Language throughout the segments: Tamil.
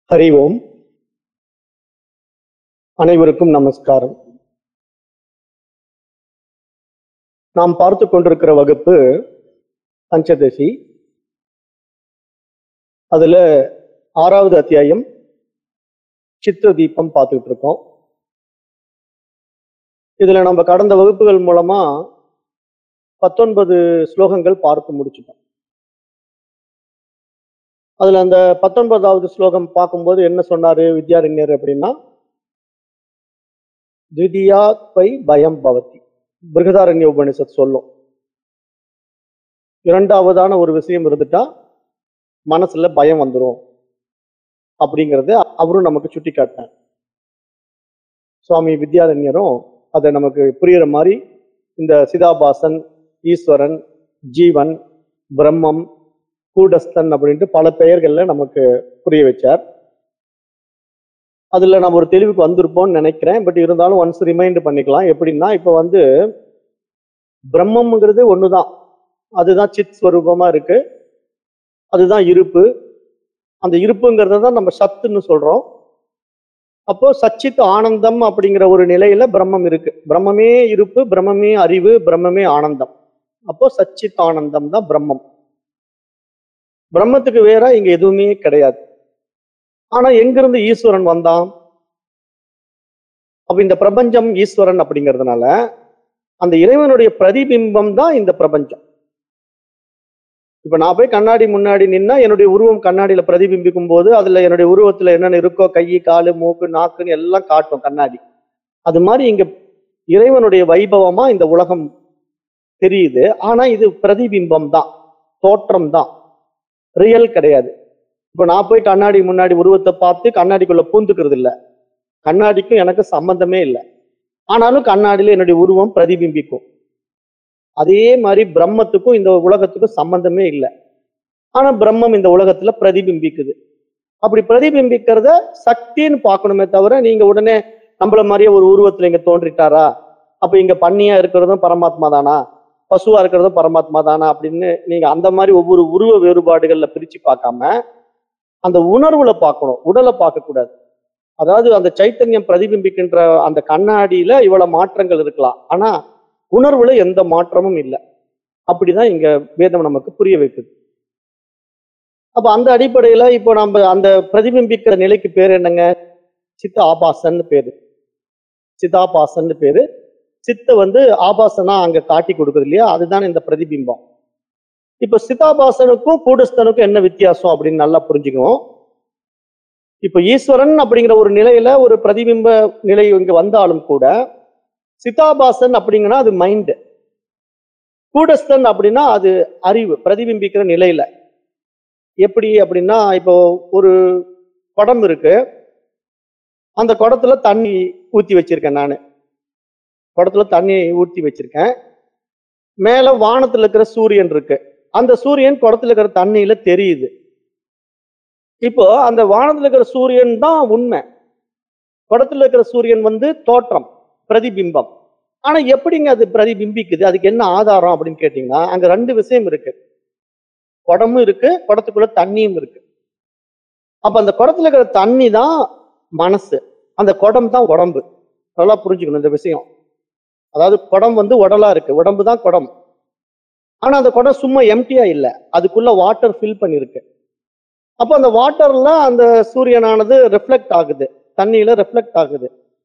ஹரி ஓம். அனைவருக்கும் நமஸ்காரம். நாம் பார்த்து கொண்டிருக்கிற வகுப்பு பஞ்சதசி. அதுல 6வது அத்தியாயம் சித்திர தீபம் பார்த்துக்கிட்டு இருக்கோம். இதுல நம்ம கடந்த வகுப்புகள் மூலமா 19 ஸ்லோகங்கள் பார்த்து முடிச்சிட்டோம். அதுல அந்த 19வது ஸ்லோகம் பார்க்கும்போது என்ன சொன்னாரு வித்யாரண்யர் அப்படின்னா, த்விதியாத்வை பயம் பவதி. பிருகதாரண்ய உபனிஷத் சொல்லும், இரண்டாவதான ஒரு விஷயம் இருந்துட்டா மனசுல பயம் வந்துடும் அப்படிங்கறது அவரும் நமக்கு சுட்டி காட்டினார். சுவாமி வித்யாரண்யரும் அதை நமக்கு புரியுற மாதிரி இந்த சிதாபாசன், ஈஸ்வரன், ஜீவன், பிரம்மம், கூடஸ்தன் அப்படின்ட்டு பல பெயர்கள்ல நமக்கு புரிய வச்சார். அதுல நம்ம ஒரு தெளிவுக்கு வந்திருப்போம்னு நினைக்கிறேன். பட் இருந்தாலும் ஒன்ஸ் ரிமைண்ட் பண்ணிக்கலாம். எப்படின்னா, இப்ப பிரம்மம்ங்கிறது ஒண்ணுதான், அதுதான் சித் ஸ்வரூபமா இருக்கு, அதுதான் இருப்பு. அந்த இருப்புங்கிறத தான் நம்ம சத்துன்னு சொல்றோம். அப்போ சச்சித் ஆனந்தம் அப்படிங்கிற ஒரு நிலையில பிரம்மம் இருக்கு. பிரம்மமே இருப்பு, பிரம்மமே அறிவு, பிரம்மமே ஆனந்தம். அப்போ சச்சித் ஆனந்தம் தான் பிரம்மம். பிரம்மத்துக்கு வேற இங்க எதுவுமே கிடையாது. ஆனா எங்கிருந்து ஈஸ்வரன் வந்தான்? அப்ப இந்த பிரபஞ்சம் ஈஸ்வரன் அப்படிங்கிறதுனால அந்த இறைவனுடைய பிரதிபிம்பம் தான் இந்த பிரபஞ்சம். இப்ப நான் போய் கண்ணாடி முன்னாடி நின்னா என்னுடைய உருவம் கண்ணாடியில பிரதிபிம்பிக்கும் போது அதுல என்னுடைய உருவத்துல என்னென்ன இருக்கோ, கை, காலு, மூக்கு, நாக்குன்னு எல்லாம் காட்டும் கண்ணாடி. அது மாதிரி இங்க இறைவனுடைய வைபவமா இந்த உலகம் தெரியுது. ஆனா இது பிரதிபிம்பம் தான், தோற்றம் தான், ரியல் கிடையாது. இப்ப நான் போய் கண்ணாடி முன்னாடி உருவத்தை பார்த்து கண்ணாடிக்குள்ள பூந்துக்கிறது இல்லை. கண்ணாடிக்கும் எனக்கு சம்பந்தமே இல்லை. ஆனாலும் கண்ணாடியில என்னுடைய உருவம் பிரதிபிம்பிக்கும். அதே மாதிரி பிரம்மத்துக்கும் இந்த உலகத்துக்கும் சம்பந்தமே இல்லை. ஆனா பிரம்மம் இந்த உலகத்துல பிரதிபிம்பிக்குது. அப்படி பிரதிபிம்பிக்கிறத சக்தின்னு பார்க்கணுமே தவிர, நீங்க உடனே நம்மள மாதிரியே ஒரு உருவத்துல இங்க தோன்றிட்டாரா, அப்ப இங்க பன்னியா இருக்கிறதும் பரமாத்மா தானா, பசுவா இருக்கிறதும் பரமாத்மா தானா அப்படின்னு நீங்க அந்த மாதிரி ஒவ்வொரு உருவ வேறுபாடுகள்ல பிரிச்சு பார்க்காம அந்த உணர்வுல பார்க்கணும், உடலை பார்க்க கூடாது. அதாவது அந்த சைத்தன்யம் பிரதிபிம்பிக்கின்ற அந்த கண்ணாடியில இவ்வளவு மாற்றங்கள் இருக்கலாம், ஆனா உணர்வுல எந்த மாற்றமும் இல்லை. அப்படிதான் இங்க வேதம் நமக்கு புரிய வைக்குது. அப்ப அந்த அடிப்படையில இப்போ நம்ம அந்த பிரதிபிம்பிக்கிற நிலைக்கு பேர் என்னங்க? சித்த ஆபாசன்னு பேரு. சிதாபாசன்னு பேரு. சித்த ஆபாசனா அங்க காட்டி கொடுக்குது இல்லையா, அதுதான் இந்த பிரதிபிம்பம். இப்ப சிதாபாசனுக்கும் கூடஸ்தனுக்கும் என்ன வித்தியாசம் அப்படின்னு நல்லா புரிஞ்சுக்கணும். இப்ப ஈஸ்வரன் அப்படிங்கிற ஒரு நிலையில ஒரு பிரதிபிம்ப நிலை இங்க வந்தாலும் கூட, சிதாபாசன் அப்படிங்கன்னா அது மைண்ட், கூடஸ்தன் அப்படின்னா அது அறிவு, பிரதிபிம்பிக்கிற நிலையில. எப்படி அப்படின்னா, இப்போ ஒரு குடம் இருக்கு, அந்த குடத்துல தண்ணி ஊத்தி வச்சிருக்கேன். நானு குடத்துல தண்ணி ஊத்தி வச்சிருக்கேன். மேல வானத்துல இருக்கிற சூரியன் இருக்கு. அந்த சூரியன் குடத்துல இருக்கிற தண்ணியில தெரியுது. இப்போ அந்த வானத்துல இருக்கிற சூரியன் தான் உண்மை, குடத்துல இருக்கிற சூரியன் தோற்றம், பிரதிபிம்பம். ஆனா எப்படிங்க அது பிரதிபிம்பிக்குது? அதுக்கு என்ன ஆதாரம் அப்படின்னு கேட்டீங்கன்னா, அங்க 2 விஷயம் இருக்கு. குடமும் இருக்கு, குடத்துக்குள்ள தண்ணியும் இருக்கு. அப்ப அந்த குடத்துல இருக்கிற தண்ணி தான் மனசு, அந்த குடம் தான் உடம்பு. நல்லா புரிஞ்சுக்கணும் இந்த விஷயம். அதாவது குடம் உடலா இருக்கு, உடம்பு தான் குடம். ஆனா அந்த குடம் சும்மா எம்டியா இல்ல, அதுக்குள்ள வாட்டர் ஃபில் பண்ணிருக்கு. அப்ப அந்த வாட்டர்ல அந்த சூரியனானது ரெஃப்ளெக்ட் ஆகுது, தண்ணியில ரெஃப்ளெக்ட் ஆகுது.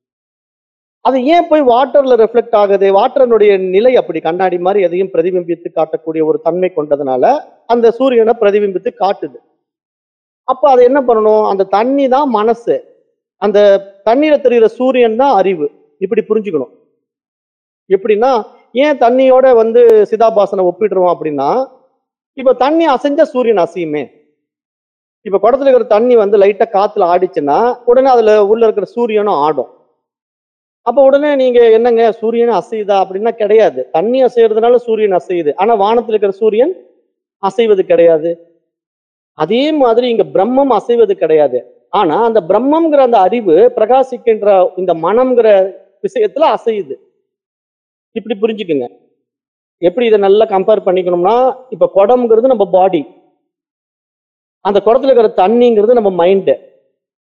அது ஏன் போய் வாட்டர்ல ரெஃப்ளெக்ட் ஆகுது? வாட்டரனுடைய நிலை அப்படி, கண்ணாடி மாதிரி எதையும் பிரதிபிம்பித்து காட்டக்கூடிய ஒரு தன்மை கொண்டதுனால அந்த சூரியனை பிரதிபிம்பித்து காட்டுது. அப்ப அதை என்ன பண்ணணும்? அந்த தண்ணி தான் மனசு, அந்த தண்ணீரை தெரிகிற சூரியன் தான் அறிவு. இப்படி புரிஞ்சுக்கணும். எப்படின்னா, ஏன் தண்ணியோட சிதாபாசனை ஒப்பிடுறோம் அப்படின்னா, இப்ப தண்ணி அசைஞ்சா சூரியன் அசையுமே. இப்ப குடத்துல இருக்கிற தண்ணி லைட்டா காத்துல ஆடிச்சுன்னா உடனே அதுல உள்ள இருக்கிற சூரியனும் ஆடும். அப்ப உடனே நீங்க என்னங்க சூரியன் அசையுதா அப்படின்னா, கிடையாது. தண்ணி அசைறதுனால சூரியன் அசையுது, ஆனா வானத்துல இருக்கிற சூரியன் அசைவது கிடையாது. அதே மாதிரி இங்க பிரம்மம் அசைவது கிடையாது. ஆனா அந்த பிரம்மம்ங்கிற அந்த அறிவு பிரகாசிக்கின்ற இந்த மனம்ங்கிற விஷயத்துல அசையுது. இப்படி புரிஞ்சுக்குங்க. எப்படி இதை நல்லா கம்பேர் பண்ணிக்கணும்னா, இப்ப குடம்ங்கிறது நம்ம பாடி, அந்த குடத்துல இருக்கிற தண்ணிங்கிறது நம்ம மைண்ட்.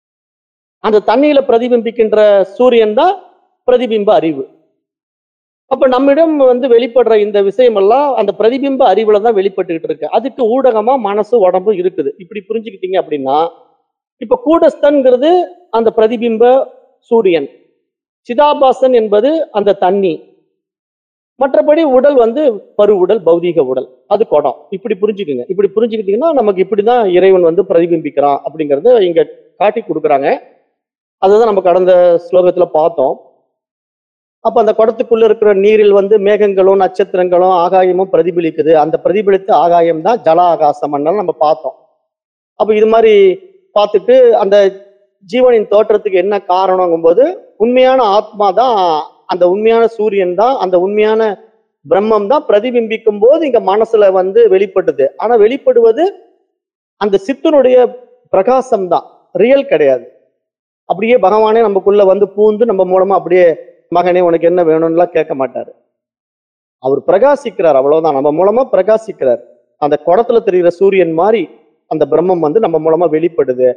அந்த தண்ணியில பிரதிபிம்பிக்கின்ற சூரியன் தான் பிரதிபிம்ப அறிவு. அப்ப நம்மிடம் வெளிப்படுற இந்த விஷயம் எல்லாம் அந்த பிரதிபிம்ப அறிவுல தான் வெளிப்பட்டுக்கிட்டு இருக்கு. அதுக்கு ஊடகமா மனசு உடம்பு இருக்குது. இப்படி புரிஞ்சுக்கிட்டீங்க அப்படின்னா, இப்ப கூடஸ்தன்கிறது அந்த பிரதிபிம்ப சூரியன், சிதாபாசன் என்பது அந்த தண்ணி, மற்றபடி உடல் பரு உடல், பௌதீக உடல், அது குடம். இப்படி புரிஞ்சுக்குங்க. இப்படி புரிஞ்சுக்கிட்டீங்கன்னா நமக்கு இப்படிதான் இறைவன் பிரதிபிம்பிக்கிறான் அப்படிங்கறத இங்க காட்டி கொடுக்குறாங்க. அதுதான் நம்ம கடந்த ஸ்லோகத்துல பார்த்தோம். அப்ப அந்த குடத்துக்குள்ள இருக்கிற நீரில் மேகங்களும் நட்சத்திரங்களும் ஆகாயமும் பிரதிபலிக்குது. அந்த பிரதிபலித்த ஆகாயம் தான் ஜல ஆகாசம் நம்ம பார்த்தோம். அப்ப இது மாதிரி பார்த்துட்டு அந்த ஜீவனின் தோற்றத்துக்கு என்ன காரணங்கும் போது உண்மையான ஆத்மா தான், அந்த உண்மையான சூரியன் தான், அந்த உண்மையான பிரம்மம் தான் பிரதிபிம்பிக்கும் போது இங்க மனசுல வெளிப்படுது. ஆனா வெளிப்படுவது அந்த சித்தனுடைய பிரகாசம் தான், ரியல் கிடையாது. அப்படியே பகவானே நமக்குள்ள பூந்து நம்ம மூலமா அப்படியே மகனே உனக்கு என்ன வேணும்லாம் கேட்க மாட்டாரு. அவர் பிரகாசிக்கிறார், அவ்வளவுதான். நம்ம மூலமா பிரகாசிக்கிறார். அந்த குடத்துல தெரிகிற சூரியன் மாதிரி அந்த பிரம்மம் நம்ம மூலமா வெளிப்படுது.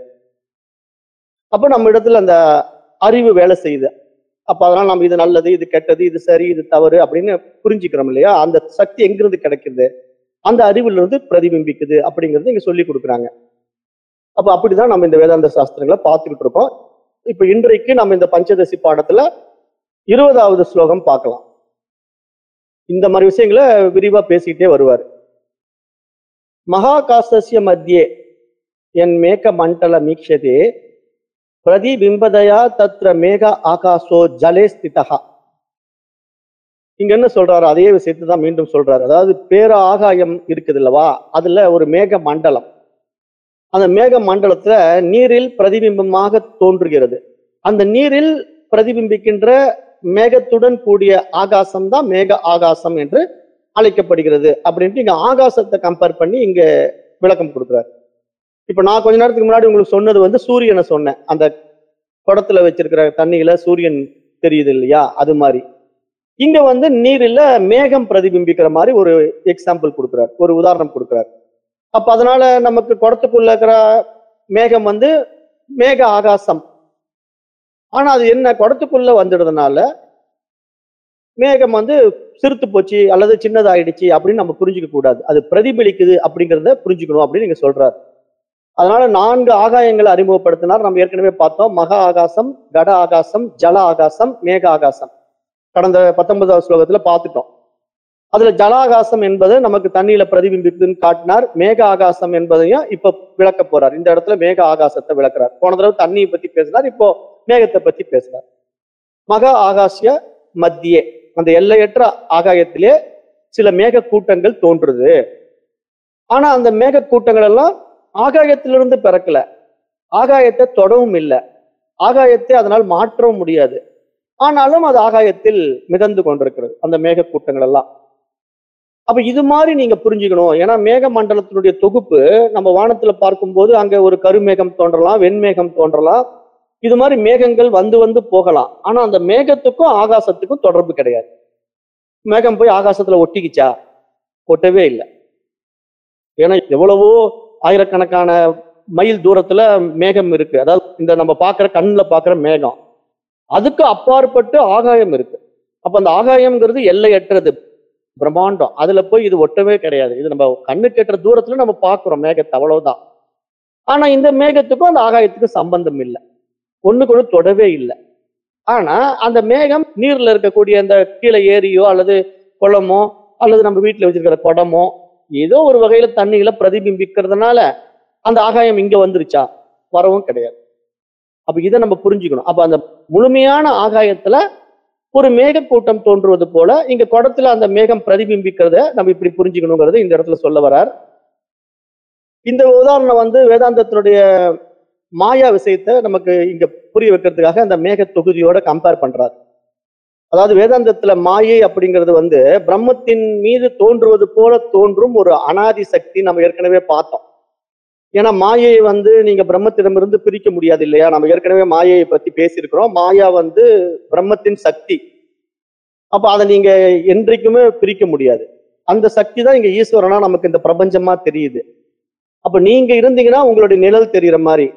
அப்ப நம்ம இடத்துல அந்த அறிவு வேலை செய்யுது. அப்ப அதனால நம்ம இது நல்லது, இது கெட்டது, இது சரி, இது தவறு அப்படின்னு புரிஞ்சுக்கிறோம் இல்லையா? அந்த சக்தி எங்கிருந்து கிடைக்குது? அந்த அறிவுல இருந்து பிரதிபிம்பிக்குது அப்படிங்கிறது இங்க சொல்லி கொடுக்குறாங்க. அப்ப அப்படிதான் நம்ம இந்த வேதாந்த சாஸ்திரங்களை பார்த்துக்கிட்டு இருக்கோம். இப்ப இன்றைக்கு நம்ம இந்த பஞ்சதசி பாடத்துல 20வது ஸ்லோகம் பார்க்கலாம். இந்த மாதிரி விஷயங்களை விரிவா பேசிக்கிட்டே வருவார். மகாகாசஸ்ய மத்தியே என் மேக மண்டல மீக்ஷதே பிரதிபிம்பதயா தத்ர மேக ஆகாசோ ஜலே ஸ்திதஹா. இங்க என்ன சொல்றாரு? அதே விஷயத்தை தான் மீண்டும் சொல்றாரு. அதாவது பேர ஆகாயம் இருக்குது இல்லவா, அதுல ஒரு மேக மண்டலம். அந்த மேக மண்டலத்துல நீரில் பிரதிபிம்பமாக தோன்றுகிறது. அந்த நீரில் பிரதிபிம்பிக்கின்ற மேகத்துடன் கூடிய ஆகாசம் தான் மேக ஆகாசம் என்று அழைக்கப்படுகிறது அப்படின்ட்டு இங்க ஆகாசத்தை கம்பேர் பண்ணி இங்க விளக்கம் கொடுக்குறாரு. இப்ப நான் கொஞ்ச நேரத்துக்கு முன்னாடி உங்களுக்கு சொன்னது சூரியனை சொன்னேன். அந்த குடத்துல வச்சிருக்கிற தண்ணியில சூரியன் தெரியுது இல்லையா, அது மாதிரி இங்க நீரில மேகம் பிரதிபிம்பிக்கிற மாதிரி ஒரு எக்ஸாம்பிள் கொடுக்குறார், ஒரு உதாரணம் கொடுக்குறார். அப்ப அதனால நமக்கு குடத்துக்குள்ள இருக்கிற மேகம் மேக ஆகாசம். ஆனா அது என்ன, குடத்துக்குள்ள வந்துடுறதுனால மேகம் சிறுத்து போச்சு அல்லது சின்னதாயிடுச்சு அப்படின்னு நம்ம புரிஞ்சுக்க கூடாது. அது பிரதிபலிக்குது அப்படிங்கிறத புரிஞ்சுக்கணும் அப்படின்னு நீங்க சொல்றாரு. அதனால 4 ஆகாயங்களை அறிமுகப்படுத்தினார். நம்ம ஏற்கனவே பார்த்தோம். மகா ஆகாசம், கட ஆகாசம், ஜல ஆகாசம், மேக ஆகாசம். கடந்த 19வது ஸ்லோகத்துல பார்த்துட்டோம். அதுல ஜலாகாசம் என்பது நமக்கு தண்ணியில பிரதிபிம்பிக்குதுன்னு காட்டினார். மேக ஆகாசம் என்பதையும் இப்ப விளக்க போறார். இந்த இடத்துல மேக ஆகாசத்தை விளக்குறார். போன தடவை தண்ணியை பத்தி பேசினார், இப்போ மேகத்தை பத்தி பேசுறார். மகா ஆகாசிய மத்தியே, அந்த எல்லையற்ற ஆகாயத்திலே சில மேக கூட்டங்கள் தோன்றுது. ஆனா அந்த மேக கூட்டங்கள் எல்லாம் ஆகாயத்திலிருந்து பிறக்கல, ஆகாயத்தை தொடவும் இல்லை, ஆகாயத்தை அதனால் மாற்றவும் முடியாது. ஆனாலும் அது ஆகாயத்தில் மிதந்து கொண்டிருக்கிறது அந்த மேக கூட்டங்கள் எல்லாம். அப்ப இது மாதிரி நீங்க புரிஞ்சுக்கணும். ஏன்னா மேக மண்டலத்தினுடைய தொகுப்பு நம்ம வானத்துல பார்க்கும்போது அங்க ஒரு கருமேகம் தோன்றலாம், வெண்மேகம் தோன்றலாம். இது மாதிரி மேகங்கள் வந்து போகலாம். ஆனா அந்த மேகத்துக்கும் ஆகாசத்துக்கும் தொடர்பு கிடையாது. மேகம் போய் ஆகாசத்துல ஒட்டிக்கிச்சா? ஒட்டவே இல்லை. ஏன்னா எவ்வளவோ ஆயிரக்கணக்கான மைல் தூரத்துல மேகம் இருக்கு. அதாவது இந்த நம்ம பார்க்கிற கண்ணுல பார்க்கிற மேகம், அதுக்கு அப்பாற்பட்டு ஆகாயம் இருக்கு. அப்ப அந்த ஆகாயம்ங்கிறது எல்லையற்றது, பிரம்மாண்டம். அதுல போய் இது ஒட்டவே கிடையாது. இது நம்ம கண்ணு கெட்டுற தூரத்துல நம்ம பார்க்கிறோம் மேகத்தை, அவ்வளவுதான். ஆனா இந்த மேகத்துக்கும் அந்த ஆகாயத்துக்கும் சம்பந்தம் இல்லை, ஒண்ணுக்கு ஒண்ணு தொடவே இல்லை. ஆனா அந்த மேகம் நீர்ல இருக்கக்கூடிய அந்த கீழே ஏரியோ அல்லது குளமோ அல்லது நம்ம வீட்டுல வச்சிருக்கிற குடமோ ஏதோ ஒரு வகையில தண்ணியில பிரதிபிம்பிக்கிறதுனால அந்த ஆகாயம் இங்க வந்துருச்சா? வரவும் கிடையாது. அப்ப இதை நம்ம புரிஞ்சுக்கணும். அப்ப அந்த முழுமையான ஆகாயத்துல ஒரு மேக கூட்டம் தோன்றுவது போல இங்க குடத்துல அந்த மேகம் பிரதிபிம்பிக்கிறத நம்ம இப்படி புரிஞ்சுக்கணுங்கிறது இந்த இடத்துல சொல்ல வர்றார். இந்த உதாரணம் வேதாந்தத்தினுடைய மாயா விஷயத்தை நமக்கு இங்க புரிய வைக்கிறதுக்காக அந்த மேக தொகுதியோட கம்பேர் பண்றார். அதாவது வேதாந்தத்துல மாயை அப்படிங்கிறது பிரம்மத்தின் மீது தோன்றுவது போல தோன்றும் ஒரு அனாதி சக்தி. நம்ம ஏற்கனவே பார்த்தோம். ஏன்னா மாயை நீங்க பிரம்மத்திடமிருந்து பிரிக்க முடியாது இல்லையா? நம்ம ஏற்கனவே மாயையை பத்தி பேசியிருக்கிறோம். மாயா பிரம்மத்தின் சக்தி. அப்ப அதை நீங்க என்றைக்குமே பிரிக்க முடியாது. அந்த சக்தி தான் இங்க ஈஸ்வரனா நமக்கு இந்த பிரபஞ்சமா தெரியுது. அப்ப நீங்க இருந்தீங்கன்னா உங்களுடைய நிழல் தெரிகிற மாதிரி,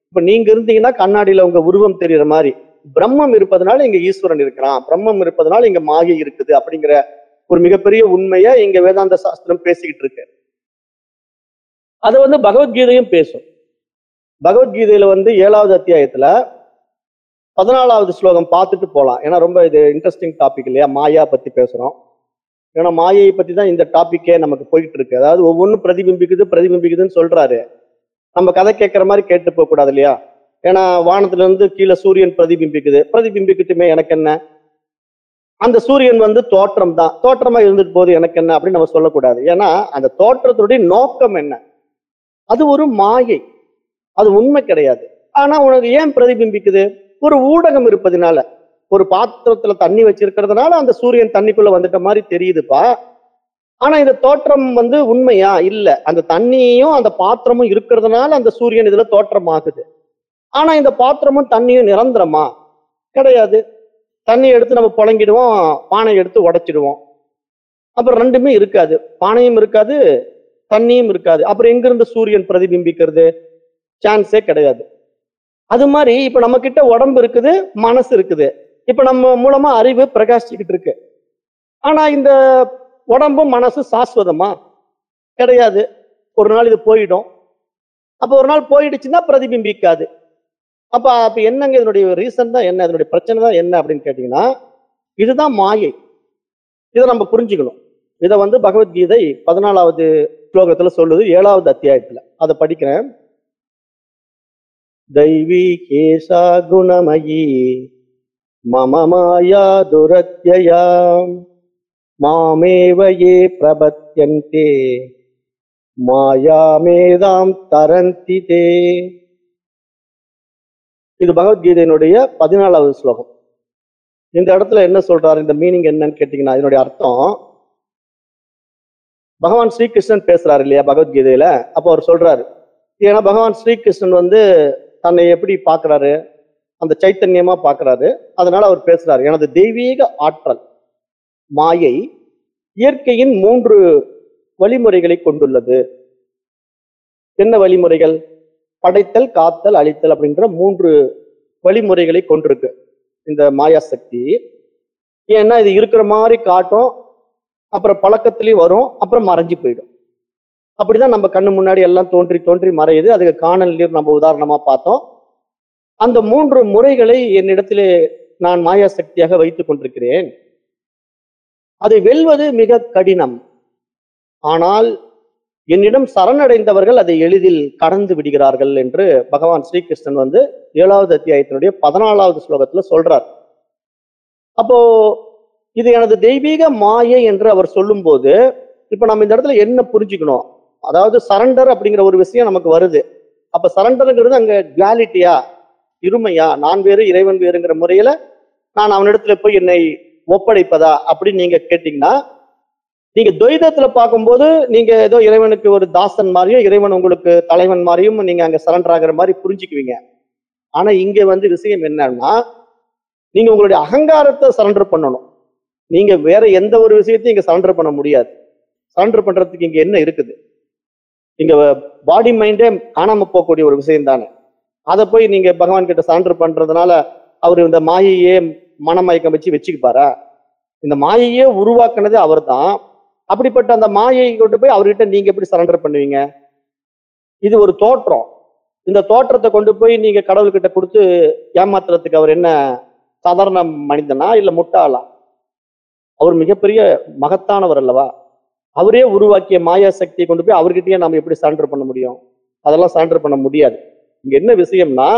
இப்ப நீங்க இருந்தீங்கன்னா கண்ணாடியில உங்க உருவம் தெரியுற மாதிரி, பிரம்மம் இருப்பதனால இங்க ஈஸ்வரன் இருக்கிறான், பிரம்மம் இருப்பதனால இங்க மாயை இருக்குது அப்படிங்கிற ஒரு மிகப்பெரிய உண்மையை இங்க வேதாந்த சாஸ்திரம் பேசிக்கிட்டு இருக்கு. அது பகவத்கீதையும் பேசும். பகவத்கீதையில 7வது அத்தியாயத்துல 14வது ஸ்லோகம் பார்த்துட்டு போலாம். ஏன்னா ரொம்ப இது இன்ட்ரெஸ்டிங் டாபிக் இல்லையா, மாயா பத்தி பேசுறோம். ஏன்னா மாயையை பத்தி தான் இந்த டாபிக்கே நமக்கு போயிட்டு இருக்கு. அதாவது ஒவ்வொன்றும் பிரதிபிம்பிக்குதுன்னு சொல்றாரு. நம்ம கதை கேட்கிற மாதிரி கேட்டு போக கூடாது இல்லையா. ஏன்னா வானத்துல இருந்து கீழே சூரியன் பிரதிபிம்பிக்கட்டுமே, எனக்கு என்ன, அந்த சூரியன் தோற்றம் தான், தோற்றமா இருந்துட்டு போது எனக்கு என்ன அப்படின்னு நம்ம சொல்லக்கூடாது. ஏன்னா அந்த தோற்றத்துடைய நோக்கம் என்ன, அது ஒரு மாயை, அது உண்மை கிடையாது. ஆனா உனக்கு ஏன் பிரதிபிம்பிக்குது, ஒரு ஊடகம் இருப்பதுனால. ஒரு பாத்திரத்துல தண்ணி வச்சிருக்கிறதுனால அந்த சூரியன் தண்ணிக்குள்ள வந்துட்ட மாதிரி தெரியுதுப்பா. ஆனா இந்த தோற்றம் உண்மையா இல்ல, அந்த தண்ணியும் அந்த பாத்திரமும் இருக்கிறதுனால அந்த சூரியன் இதுல தோற்றம் ஆகுது. ஆனா இந்த பாத்திரமும் தண்ணியும் நிரந்தரமா கிடையாது. தண்ணியை எடுத்து நம்ம புழங்கிடுவோம், பானையை எடுத்து உடைச்சிடுவோம், அப்புறம் ரெண்டுமே இருக்காது, பானையும் இருக்காது தண்ணியும் இருக்காது. அப்புறம் எங்கிருந்து சூரியன் பிரதிபிம்பிக்கிறது, சான்ஸே கிடையாது. அது மாதிரி இப்ப நம்ம கிட்ட உடம்பு இருக்குது, மனசு இருக்குது. இப்ப நம்ம மூலமா அறிவு பிரகாசிச்சுக்கிட்டு இருக்கு. ஆனா இந்த உடம்பும் மனசு சாஸ்வதமா கிடையாது. ஒரு நாள் இது போயிடும். அப்ப ஒரு நாள் போயிடுச்சுன்னா பிரதிபிம்பிக்காது. அப்ப அப்ப என்னங்க இதனுடைய ரீசன் தான் என்ன, இதனுடைய பிரச்சனை தான் என்ன அப்படின்னு கேட்டீங்கன்னா, இதுதான் மாயை. இதை நம்ம புரிஞ்சுக்கணும். இதை பகவத்கீதை 14வது ஸ்லோகத்துல சொல்லுது, 7வது அத்தியாயத்துல. அதை படிக்கிறேன். தைவி கேசா குணமயி மம மாயா துரத்யயா மாமேவ யே பிரபத்யந்தே மாயாமேதாம் தரந்தி தே. இது பகவத்கீதையினுடைய 14வது ஸ்லோகம். இந்த இடத்துல என்ன சொல்றாரு, இந்த மீனிங் என்னன்னு கேட்டீங்கன்னா, இதனுடைய அர்த்தம், பகவான் ஸ்ரீகிருஷ்ணன் பேசுறாரு இல்லையா பகவத்கீதையில. அப்போ அவர் சொல்றாரு, ஏன்னா பகவான் ஸ்ரீகிருஷ்ணன் தன்னை எப்படி பார்க்கிறாரு, அந்த சைத்தன்யமா பார்க்கிறாரு. அதனால அவர் பேசுறாரு, எனது தெய்வீக ஆற்றல் மாயை இயற்கையின் 3 வழிமுறைகளை கொண்டுள்ளது. என்ன வழிமுறைகள்? படைத்தல், காத்தல், அழித்தல் அப்படின்ற 3 வழிமுறைகளை கொண்டிருக்கு இந்த மாயா சக்தி. ஏன்னா இது இருக்கிற மாதிரி காட்டும், அப்புறம் பழக்கத்திலையும் வரும், அப்புறம் மறைஞ்சு போயிடும். அப்படிதான் நம்ம கண்ணு முன்னாடி எல்லாம் தோன்றி தோன்றி மறையுது. அதுக்கு காணல் நீர் நம்ம உதாரணமா பார்த்தோம். அந்த 3 முறைகளை என்னிடத்திலே நான் மாயா சக்தியாக வைத்துக் கொண்டிருக்கிறேன். அதை வெல்வது மிக கடினம். ஆனால் என்னிடம் சரணடைந்தவர்கள் அதை எளிதில் கடந்து விடுகிறார்கள் என்று பகவான் ஸ்ரீகிருஷ்ணன் 7வது அத்தியாயத்தினுடைய 14வது ஸ்லோகத்துல சொல்றார். அப்போ இது எனது தெய்வீக மாயை என்று அவர் சொல்லும் போது, இப்ப நம்ம இந்த இடத்துல என்ன புரிஞ்சுக்கணும், அதாவது சரண்டர் அப்படிங்கிற ஒரு விஷயம் நமக்கு வருது. அப்ப சரண்டர்ங்கிறது அங்க டுவாலிட்டியா, இருமையா, நான் வேறு இறைவன் வேறுங்கிற முறையில நான் அவனிடத்துல போய் என்னை ஒப்படைப்பதா அப்படின்னு நீங்க கேட்டீங்கன்னா, நீங்க துவைதத்துல பார்க்கும்போது நீங்க ஏதோ இறைவனுக்கு ஒரு தாசன் மாதிரியும் இறைவன் உங்களுக்கு தலைவன் மாதிரியும் நீங்க அங்க சரண்டர் ஆகிற மாதிரி புரிஞ்சுக்குவீங்க. ஆனா இங்க விஷயம் என்னன்னா, நீங்க உங்களுடைய அகங்காரத்தை சரண்டர் பண்ணணும். நீங்க வேற எந்த ஒரு விஷயத்தையும் இங்க சரண்டர் பண்ண முடியாது. சரண்டர் பண்றதுக்கு இங்க என்ன இருக்குது? இங்க பாடி மைண்டே காணாம போகக்கூடிய ஒரு விஷயம் தானே. அதை போய் நீங்க பகவான் கிட்ட சரண்டர் பண்றதுனால அவரு இந்த மாயையே மனமயக்கம் வச்சுக்குப்பாரா? இந்த மாயையே உருவாக்குனதே அவர் தான். அப்படிப்பட்ட அந்த மாயை கொண்டு போய் அவர்கிட்ட நீங்க எப்படி சரண்டர் பண்ணுவீங்க? இது ஒரு தோற்றம். இந்த தோற்றத்தை கொண்டு போய் நீங்க கடவுள்கிட்ட கொடுத்து ஏமாத்துறதுக்கு அவர் என்ன சாதாரண மனிதனா இல்ல முட்டாளா? அவர் மிகப்பெரிய மகத்தானவர் அல்லவா? அவரே உருவாக்கிய மாயா சக்தியை கொண்டு போய் அவர்கிட்டயே நாம எப்படி சரண்டர் பண்ண முடியும்? அதெல்லாம் சரண்டர் பண்ண முடியாது. இங்க என்ன விஷயம்னா,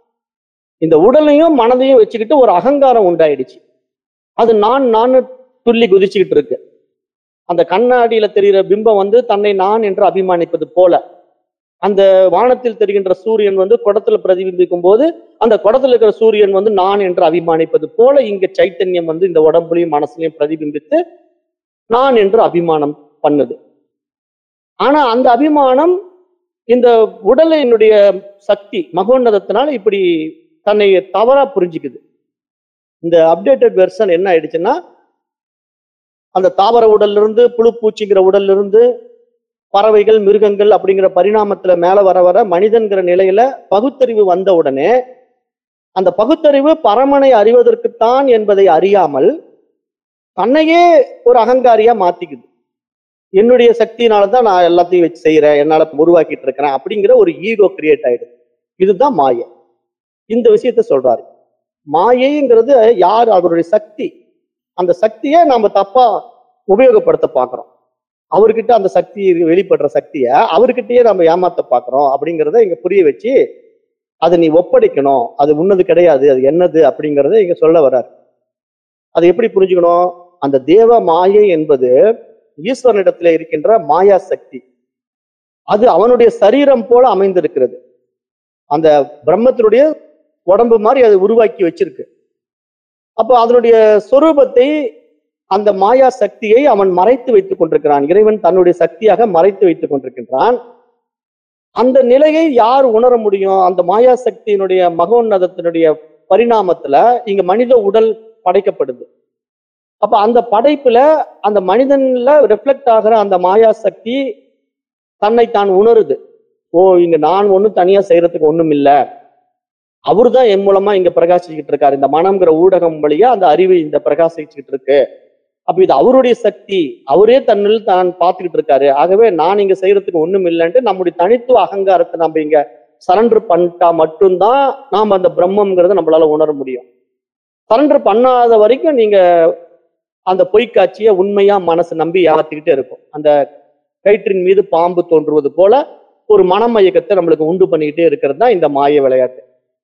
இந்த உடலையும் மனதையும் வச்சுக்கிட்டு ஒரு அகங்காரம் உண்டாயிடுச்சு. அது நான் துள்ளி குதிச்சுக்கிட்டு இருக்கு. அந்த கண்ணாடியில தெரிகிற பிம்பம் தன்னை நான் என்று அபிமானிப்பது போல, அந்த வானத்தில் தெரிகின்ற சூரியன் குடத்துல பிரதிபிம்பிக்கும் போது அந்த குடத்துல இருக்கிற சூரியன் நான் என்று அபிமானிப்பது போல, இங்க சைத்தன்யம் இந்த உடம்புலையும் மனசுலையும் பிரதிபிம்பித்து நான் என்று அபிமானம் பண்ணுது. ஆனா அந்த அபிமானம் இந்த உடலினுடைய சக்தி மகோன்னதத்தினால இப்படி தன்னை தவறா புரிஞ்சுக்குது. இந்த அப்டேட்டட் வெர்ஷன் என்ன ஆயிடுச்சுன்னா, அந்த தாவர உடல்ல இருந்து புழு பூச்சிங்கிற உடல்ல இருந்து பறவைகள், மிருகங்கள் அப்படிங்கிற பரிணாமத்துல மேல வர வர மனிதன்கிற நிலையில பகுத்தறிவு வந்த உடனே அந்த பகுத்தறிவு பரமனை அறிவதற்குத்தான் என்பதை அறியாமல் தன்னையே ஒரு அகங்காரியா மாத்திக்குது. என்னுடைய சக்தியினாலதான் நான் எல்லாத்தையும் வச்சு செய்யறேன், என்னால உருவாக்கிட்டு இருக்கிறேன் அப்படிங்கிற ஒரு ஈகோ கிரியேட் ஆயிடுது. இதுதான் மாயை. இந்த விஷயத்த சொல்றாரு. மாயைங்கிறது யார்? அவருடைய சக்தி. அந்த சக்தியை நாம தப்பா உபயோகப்படுத்த பாக்குறோம். அவர்கிட்ட அந்த சக்தி வெளிப்படுற சக்தியை அவர்கிட்டயே நம்ம ஏமாத்த பாக்குறோம் அப்படிங்கிறத இங்க புரிய வச்சு அதை நீ ஒப்படைக்கணும், அது உன்னது கிடையாது, அது என்னது அப்படிங்கிறத இங்க சொல்ல வர்றாரு. அதை எப்படி புரிஞ்சுக்கணும்? அந்த தேவ மாயை என்பது ஈஸ்வரனிடத்துல இருக்கின்ற மாயா சக்தி. அது அவனுடைய சரீரம் போல அமைந்திருக்கிறது. அந்த பிரம்மத்தினுடைய உடம்பு மாதிரி அது உருவாக்கி வச்சிருக்கு. அப்போ அதனுடைய சொரூபத்தை, அந்த மாயா சக்தியை அவன் மறைத்து வைத்துக் கொண்டிருக்கிறான். இறைவன் தன்னுடைய சக்தியாக மறைத்து வைத்துக் கொண்டிருக்கின்றான். அந்த நிலையை யார் உணர முடியும்? அந்த மாயா சக்தியினுடைய மகோன்னதத்தினுடைய பரிணாமத்துல இங்க மனித உடல் படைக்கப்படுது. அப்ப அந்த படைப்புல அந்த மனிதன்ல ரிஃப்ளெக்ட் ஆகிற அந்த மாயா சக்தி தன்னை தான் உணருது. ஓ, இங்க நான் ஒண்ணும் தனியா செய்யறதுக்கு ஒண்ணும் இல்லை, அவரு தான் என் மூலமா இங்க பிரகாசிச்சுக்கிட்டு இருக்காரு. இந்த மனம்ங்கிற ஊடகம் வழியா அந்த அறிவு இந்த பிரகாசிச்சுக்கிட்டு இருக்கு. அப்ப இது அவருடைய சக்தி, அவரே தன்னில் தான் பார்த்துக்கிட்டு இருக்காரு. ஆகவே நான் இங்க செய்யறதுக்கு ஒண்ணும் இல்லைன்ட்டு நம்முடைய தனித்துவ அகங்காரத்தை நம்ம இங்க சரண்டர் பண்ணிட்டா மட்டும்தான் நாம அந்த பிரம்மங்கிறத நம்மளால உணர முடியும். சரண்டர் பண்ணாத வரைக்கும் நீங்க அந்த பொய்க்காட்சியை உண்மையா மனசு நம்பி ஏமாத்திக்கிட்டே இருக்கும். அந்த கயிற்றின் மீது பாம்பு தோன்றுவது போல ஒரு மனமயக்கத்தை நம்மளுக்கு உண்டு பண்ணிக்கிட்டே இருக்கிறது தான் இந்த மாய விளையாட்டு.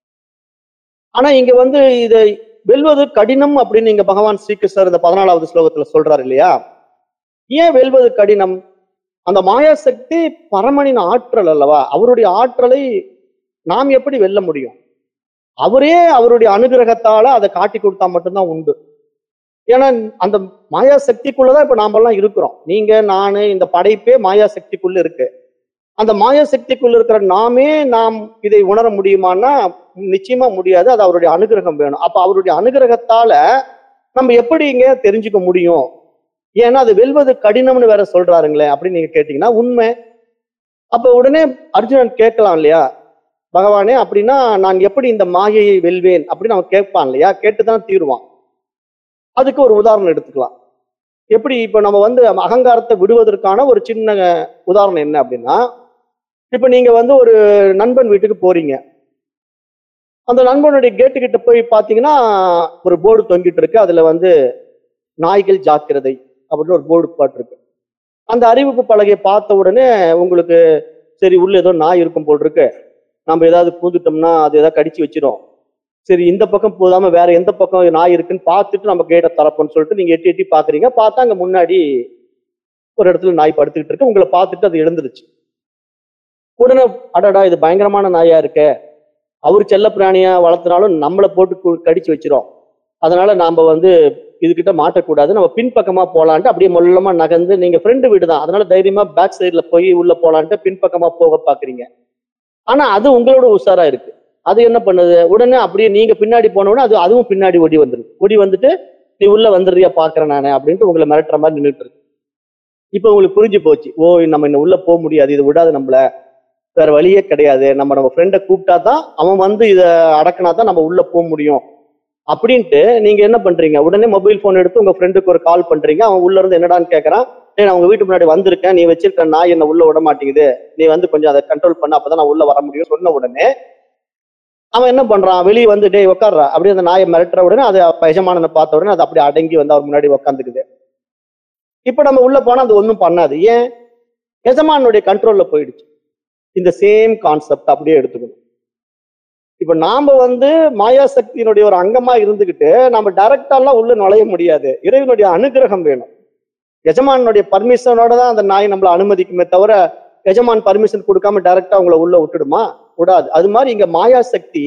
ஆனா இங்க இதை வெல்வது கடினம் அப்படின்னு இங்க பகவான் ஸ்ரீகிருஷ்ணர் இந்த 14வது ஸ்லோகத்துல சொல்றாரு இல்லையா? ஏன் வெல்வது கடினம்? அந்த மாயா சக்தி பரமனின் ஆற்றல் அல்லவா? அவருடைய ஆற்றலை நாம் எப்படி வெல்ல முடியும்? அவரே அவருடைய அனுகிரகத்தால அதை காட்டி கொடுத்தா மட்டும்தான் உண்டு. ஏன்னா அந்த மாயா சக்திக்குள்ளதான் இப்ப நாம எல்லாம் இருக்கிறோம். நீங்க, நானு, இந்த படைப்பே மாயா சக்திக்குள்ள இருக்கு. அந்த மாயா சக்திக்குள்ள இருக்கிற நாம் இதை உணர முடியுமான்னா நிச்சயமா முடியாது. அது அவருடைய அனுகிரகம் வேணும். அப்ப அவருடைய அனுகிரகத்தால நம்ம எப்படி இங்க தெரிஞ்சுக்க முடியும்? ஏன்னா அது வெல்வது கடினம்னு வேற சொல்றாருங்களே அப்படின்னு நீங்க கேட்டீங்கன்னா உண்மை. அப்ப உடனே அர்ஜுனன் கேட்கலாம் இல்லையா, பகவானே அப்படின்னா நான் எப்படி இந்த மாயையை வெல்வேன் அப்படின்னு அவன் கேட்பான் இல்லையா? கேட்டுதான் தீருவான். அதுக்கு ஒரு உதாரணம் எடுத்துக்கலாம். எப்படி இப்ப நம்ம அகங்காரத்தை விடுவதற்கான ஒரு சின்ன உதாரணம் என்ன அப்படின்னா, இப்ப நீங்க ஒரு நண்பன் வீட்டுக்கு போறீங்க. அந்த நண்பனுடைய கேட்டு கிட்ட போய் பாத்தீங்கன்னா ஒரு போர்டு தொங்கிட்டு இருக்கு. அதுல நாய்கள் ஜாக்கிரதை அப்படின்னு ஒரு போர்டு போட்டிருக்கு. அந்த அறிவிப்பு பலகையை பார்த்த உடனே உங்களுக்கு சரி, உள்ள ஏதோ நாய் இருக்கும் போல் இருக்கு, நம்ம ஏதாவது பூந்துட்டோம்னா அது ஏதாவது கடிச்சு வச்சிரும், சரி இந்த பக்கம் போதாம வேற எந்த பக்கம் நாய் இருக்குன்னு பார்த்துட்டு நம்ம கேட்டை திறப்போம்னு சொல்லிட்டு நீங்க எட்டி எட்டி பாக்குறீங்க. பார்த்தா அங்க முன்னாடி ஒரு இடத்துல நாய் படுத்துக்கிட்டு இருக்கு. உங்களை பார்த்துட்டு அது எழுந்துருச்சு. உடனே அடடா இது பயங்கரமான நாயா இருக்கு, அவரு செல்ல பிராணியா வளர்த்தினாலும் நம்மளை போட்டு கடிச்சு வச்சிரும், அதனால நாம இதுகிட்ட மாட்டக்கூடாது, நம்ம பின்பக்கமா போலான்ட்டு அப்படியே மொல்லமா நகர்ந்து, நீங்க ஃப்ரெண்டு வீடு தான் அதனால தைரியமா பேக் சைட்ல போய் உள்ள போலான்ட்டு பின்பக்கமா போக பாக்குறீங்க. ஆனா அது உங்களோட உஷாரா இருக்கு. அது என்ன பண்ணுது, உடனே அப்படியே நீங்க பின்னாடி போன உடனே அதுவும் பின்னாடி ஓடி வந்துருது. ஓடி வந்துட்டு நீ உள்ள வந்துடுறியா பாக்குறேன் நானு அப்படின்ட்டு உங்களை மிரட்டுற மாதிரி நின்றுட்டு இருக்கு. இப்ப உங்களுக்கு புரிஞ்சு போச்சு, ஓ நம்ம இன்னும் உள்ள போக முடியாது, இது விடாது, நம்மள வேற வழியே கிடையாது, நம்ம ஃப்ரெண்டை கூப்பிட்டா தான் அவன் இதை அடக்கினா தான் நம்ம உள்ள போக முடியும் அப்படின்ட்டு நீங்க என்ன பண்றீங்க, உடனே மொபைல் போன் எடுத்து உங்க ஃப்ரெண்டுக்கு ஒரு கால் பண்றீங்க. அவன் உள்ள இருந்து என்னடான்னு கேட்கறான், நான் உங்க வீட்டு முன்னாடி வந்திருக்கேன், நீ வச்சிருக்க நாய் என்ன உள்ள விட மாட்டேங்குது, நீ கொஞ்சம் அதை கண்ட்ரோல் பண்ண, அப்பதான் நான் உள்ள வர முடியும் சொன்ன உடனே அவன் என்ன பண்றான், வெளியே டே உட்காடுறா அப்படியே அந்த நாயை மிரட்டுற உடனே அது எஜமானனை பார்த்த உடனே அது அப்படியே அடங்கி அவர் முன்னாடி உட்காந்துக்குது. இப்ப நம்ம உள்ள போனா அது ஒன்றும் பண்ணாது. ஏன்? எஜமானுடைய கண்ட்ரோல்ல போயிடுச்சு. இந்த சேம் கான்செப்ட் அப்படியே எடுத்துக்கணும். இப்ப நாம மாயா சக்தியினுடைய ஒரு அங்கமா இருந்துகிட்டு நம்ம டைரக்டாலாம் உள்ள நுழைய முடியாது. இறைவனுடைய அனுகிரகம் வேணும். எஜமானுடைய பர்மிஷனோட தான் அந்த நாய் நம்மளை அனுமதிக்குமே தவிர எஜமான் பர்மிஷன் கொடுக்காம டைரக்டா உங்களை உள்ள விட்டுடுமா? விடாது. அது மாதிரி இங்க மாயா சக்தி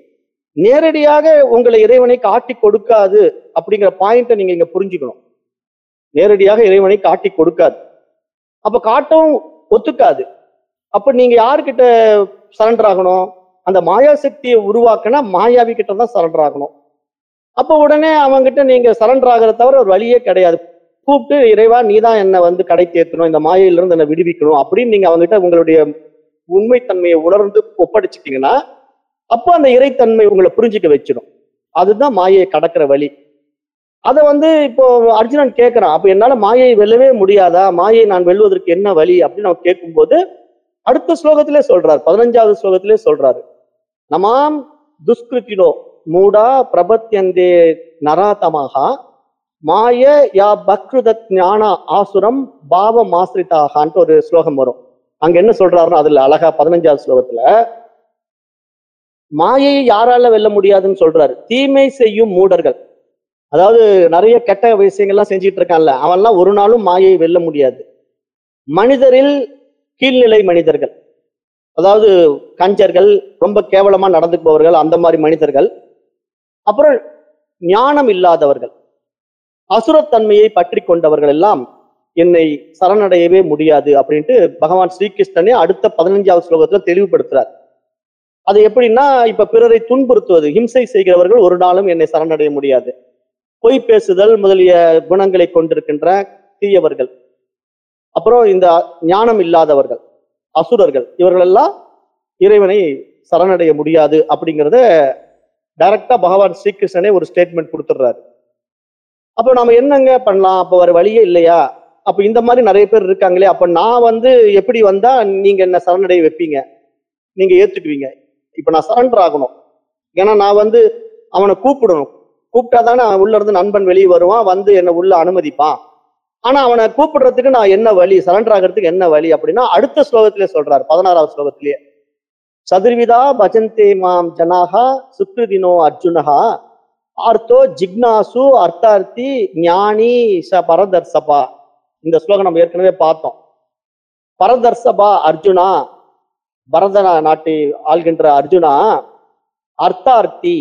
நேரடியாக உங்களை இறைவனை காட்டி கொடுக்காது அப்படிங்கிற பாயிண்ட நீங்க இங்க புரிஞ்சுக்கணும். நேரடியாக இறைவனை காட்டி கொடுக்காது, அப்ப காட்டவும் ஒத்துக்காது. அப்ப நீங்க யாருக்கிட்ட சரண்டர் ஆகணும்? அந்த மாயா சக்தியை உருவாக்கினா மாயாவி கிட்ட தான் சரண்டர் ஆகணும். அப்ப உடனே அவங்கிட்ட நீங்க சரண்டர் ஆகிறத தவிர ஒரு வழியே கிடையாது. கூப்பிட்டு இறைவா நீதான் என்னை வந்து கடை தேர்த்தணும், இந்த மாயையிலிருந்து என்னை விடுவிக்கணும் அப்படின்னு நீங்க அவங்ககிட்ட உங்களுடைய உண்மைத்தன்மையை உணர்ந்து ஒப்படைச்சிட்டீங்கன்னா அப்போ அந்த இறைத்தன்மை உங்களை புரிஞ்சுக்க வச்சிடும். அதுதான் மாயையை கடக்கிற வழி. அதை வந்து இப்போ அர்ஜுனன் கேட்கிறான், அப்ப என்னால மாயையை வெல்லவே முடியாதா, மாயை நான் வெல்வதற்கு என்ன வழி அப்படின்னு அவன் கேட்கும்போது அடுத்த ஸ்லோகத்திலே சொல்றாரு, 15வது ஸ்லோகத்திலே சொல்றாரு, நமாம் துஷ்கிருத்தினோ மூடா பிரபத்யந்தே நராதமாக மாய யா பக்ருதத் ஞான ஆசுரம் பாவ மாஸ்ரிதாகான்ட்டு ஒரு ஸ்லோகம் வரும். அங்க என்ன சொல்றாருன்னா அதுல அழகா 15வது ஸ்லோகத்துல மாயையை யாரால வெல்ல முடியாதுன்னு சொல்றாரு. தீமை செய்யும் மூடர்கள், அதாவது நிறைய கெட்ட விஷயங்கள்லாம் செஞ்சிட்டு இருக்கான்ல, அவன்லாம் ஒரு நாளும் மாயையை வெல்ல முடியாது. மனிதரில் கீழ்நிலை மனிதர்கள், அதாவது கஞ்சர்கள், ரொம்ப கேவலமா நடந்துக்குபவர்கள், அந்த மாதிரி மனிதர்கள். அப்புறம் ஞானம் இல்லாதவர்கள், அசுரத்தன்மையை பற்றி கொண்டவர்கள் எல்லாம் என்னை சரணடையவே முடியாது அப்படின்ட்டு பகவான் ஸ்ரீகிருஷ்ணனே அடுத்த 15வது ஸ்லோகத்துல தெளிவுபடுத்துறார். அது எப்படின்னா, இப்ப பிறரை துன்புறுத்துவது, ஹிம்சை செய்கிறவர்கள் ஒரு நாளும் என்னை சரணடைய முடியாது. பொய் பேசுதல் முதலிய குணங்களை கொண்டிருக்கின்ற தீயவர்கள், அப்புறம் இந்த ஞானம் இல்லாதவர்கள், அசுரர்கள், இவர்களெல்லாம் இறைவனை சரணடைய முடியாது அப்படிங்கிறத டைரக்டா பகவான் ஸ்ரீகிருஷ்ணனே ஒரு ஸ்டேட்மெண்ட் கொடுத்துடுறாரு. அப்போ நாம என்னங்க பண்ணலாம், அப்போ வேற வழியே இல்லையா, அப்ப இந்த மாதிரி நிறைய பேர் இருக்காங்களே, அப்ப நான் வந்து எப்படி வந்தா நீங்க என்ன சரணடைய வைப்பீங்க, நீங்க ஏத்துக்குவீங்க? இப்ப நான் சரண்டர் ஆகணும், ஏன்னா நான் வந்து அவனை கூப்பிடணும், கூப்பிட்டாதானே அவன் உள்ள இருந்து நண்பன் வெளியே வருவான், வந்து என்னை உள்ள அனுமதிப்பான். ஆனா அவனை கூப்பிடுறதுக்கு நான் என்ன வழி, சரண்டர் ஆகிறதுக்கு என்ன வழி அப்படின்னா அடுத்த ஸ்லோகத்திலே சொல்றாரு, 16வது ஸ்லோகத்திலேயே, சதுர்விதா பஜந்தே மாம் ஜனாகா சுக்ருதினோ அர்ஜுனஹா ஆர்த்தோ ஜிக்னாசு அர்த்தார்த்தி ஞானி ச பரதர்சபா. இந்த ஸ்லோகம் நம்ம ஏற்கனவே பார்த்தோம். பரதர்சபா அர்ஜுனா, பரத நாட்டை ஆள்கின்ற அர்ஜுனா, அர்த்தார்த்தி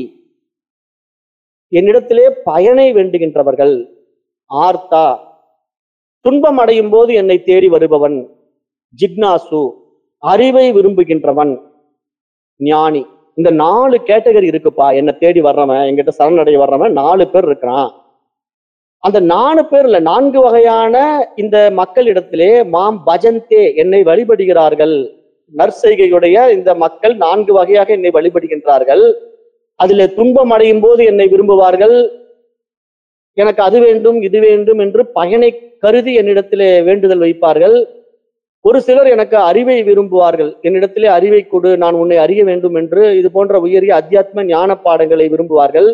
என்னிடத்திலே பயனை வேண்டுகின்றவர்கள், ஆர்த்தா துன்பம் அடையும் போது என்னை தேடி வருபவன், ஜிக்னாசு அறிவை விரும்புகின்றவன், ஞானி. இந்த 4 கேட்டகரி இருக்குப்பா, என்னை தேடி வர்றவன், என்கிட்ட சரணடைய வர்றவன் 4 பேர் இருக்கிறான். அந்த 4 பேர்ல 4 வகையான இந்த மக்களிடத்திலே மாம் பஜந்தே என்னை வழிபடுகிறார்கள். நற்செய்கையுடைய இந்த மக்கள் 4 வகையாக என்னை வழிபடுகின்றார்கள். அதிலே துன்பம் அடையும் போது என்னை விரும்புவார்கள், எனக்கு அது வேண்டும் இது வேண்டும் என்று பயனை கருதி என்னிடத்திலே வேண்டுதல் வைப்பார்கள். ஒரு சிலர் எனக்கு அறிவை விரும்புவார்கள், என்னிடத்திலே அறிவை கொடு, நான் உன்னை அறிய வேண்டும் என்று இது போன்ற உயரிய அத்தியாத்ம ஞான பாடங்களை விரும்புவார்கள்.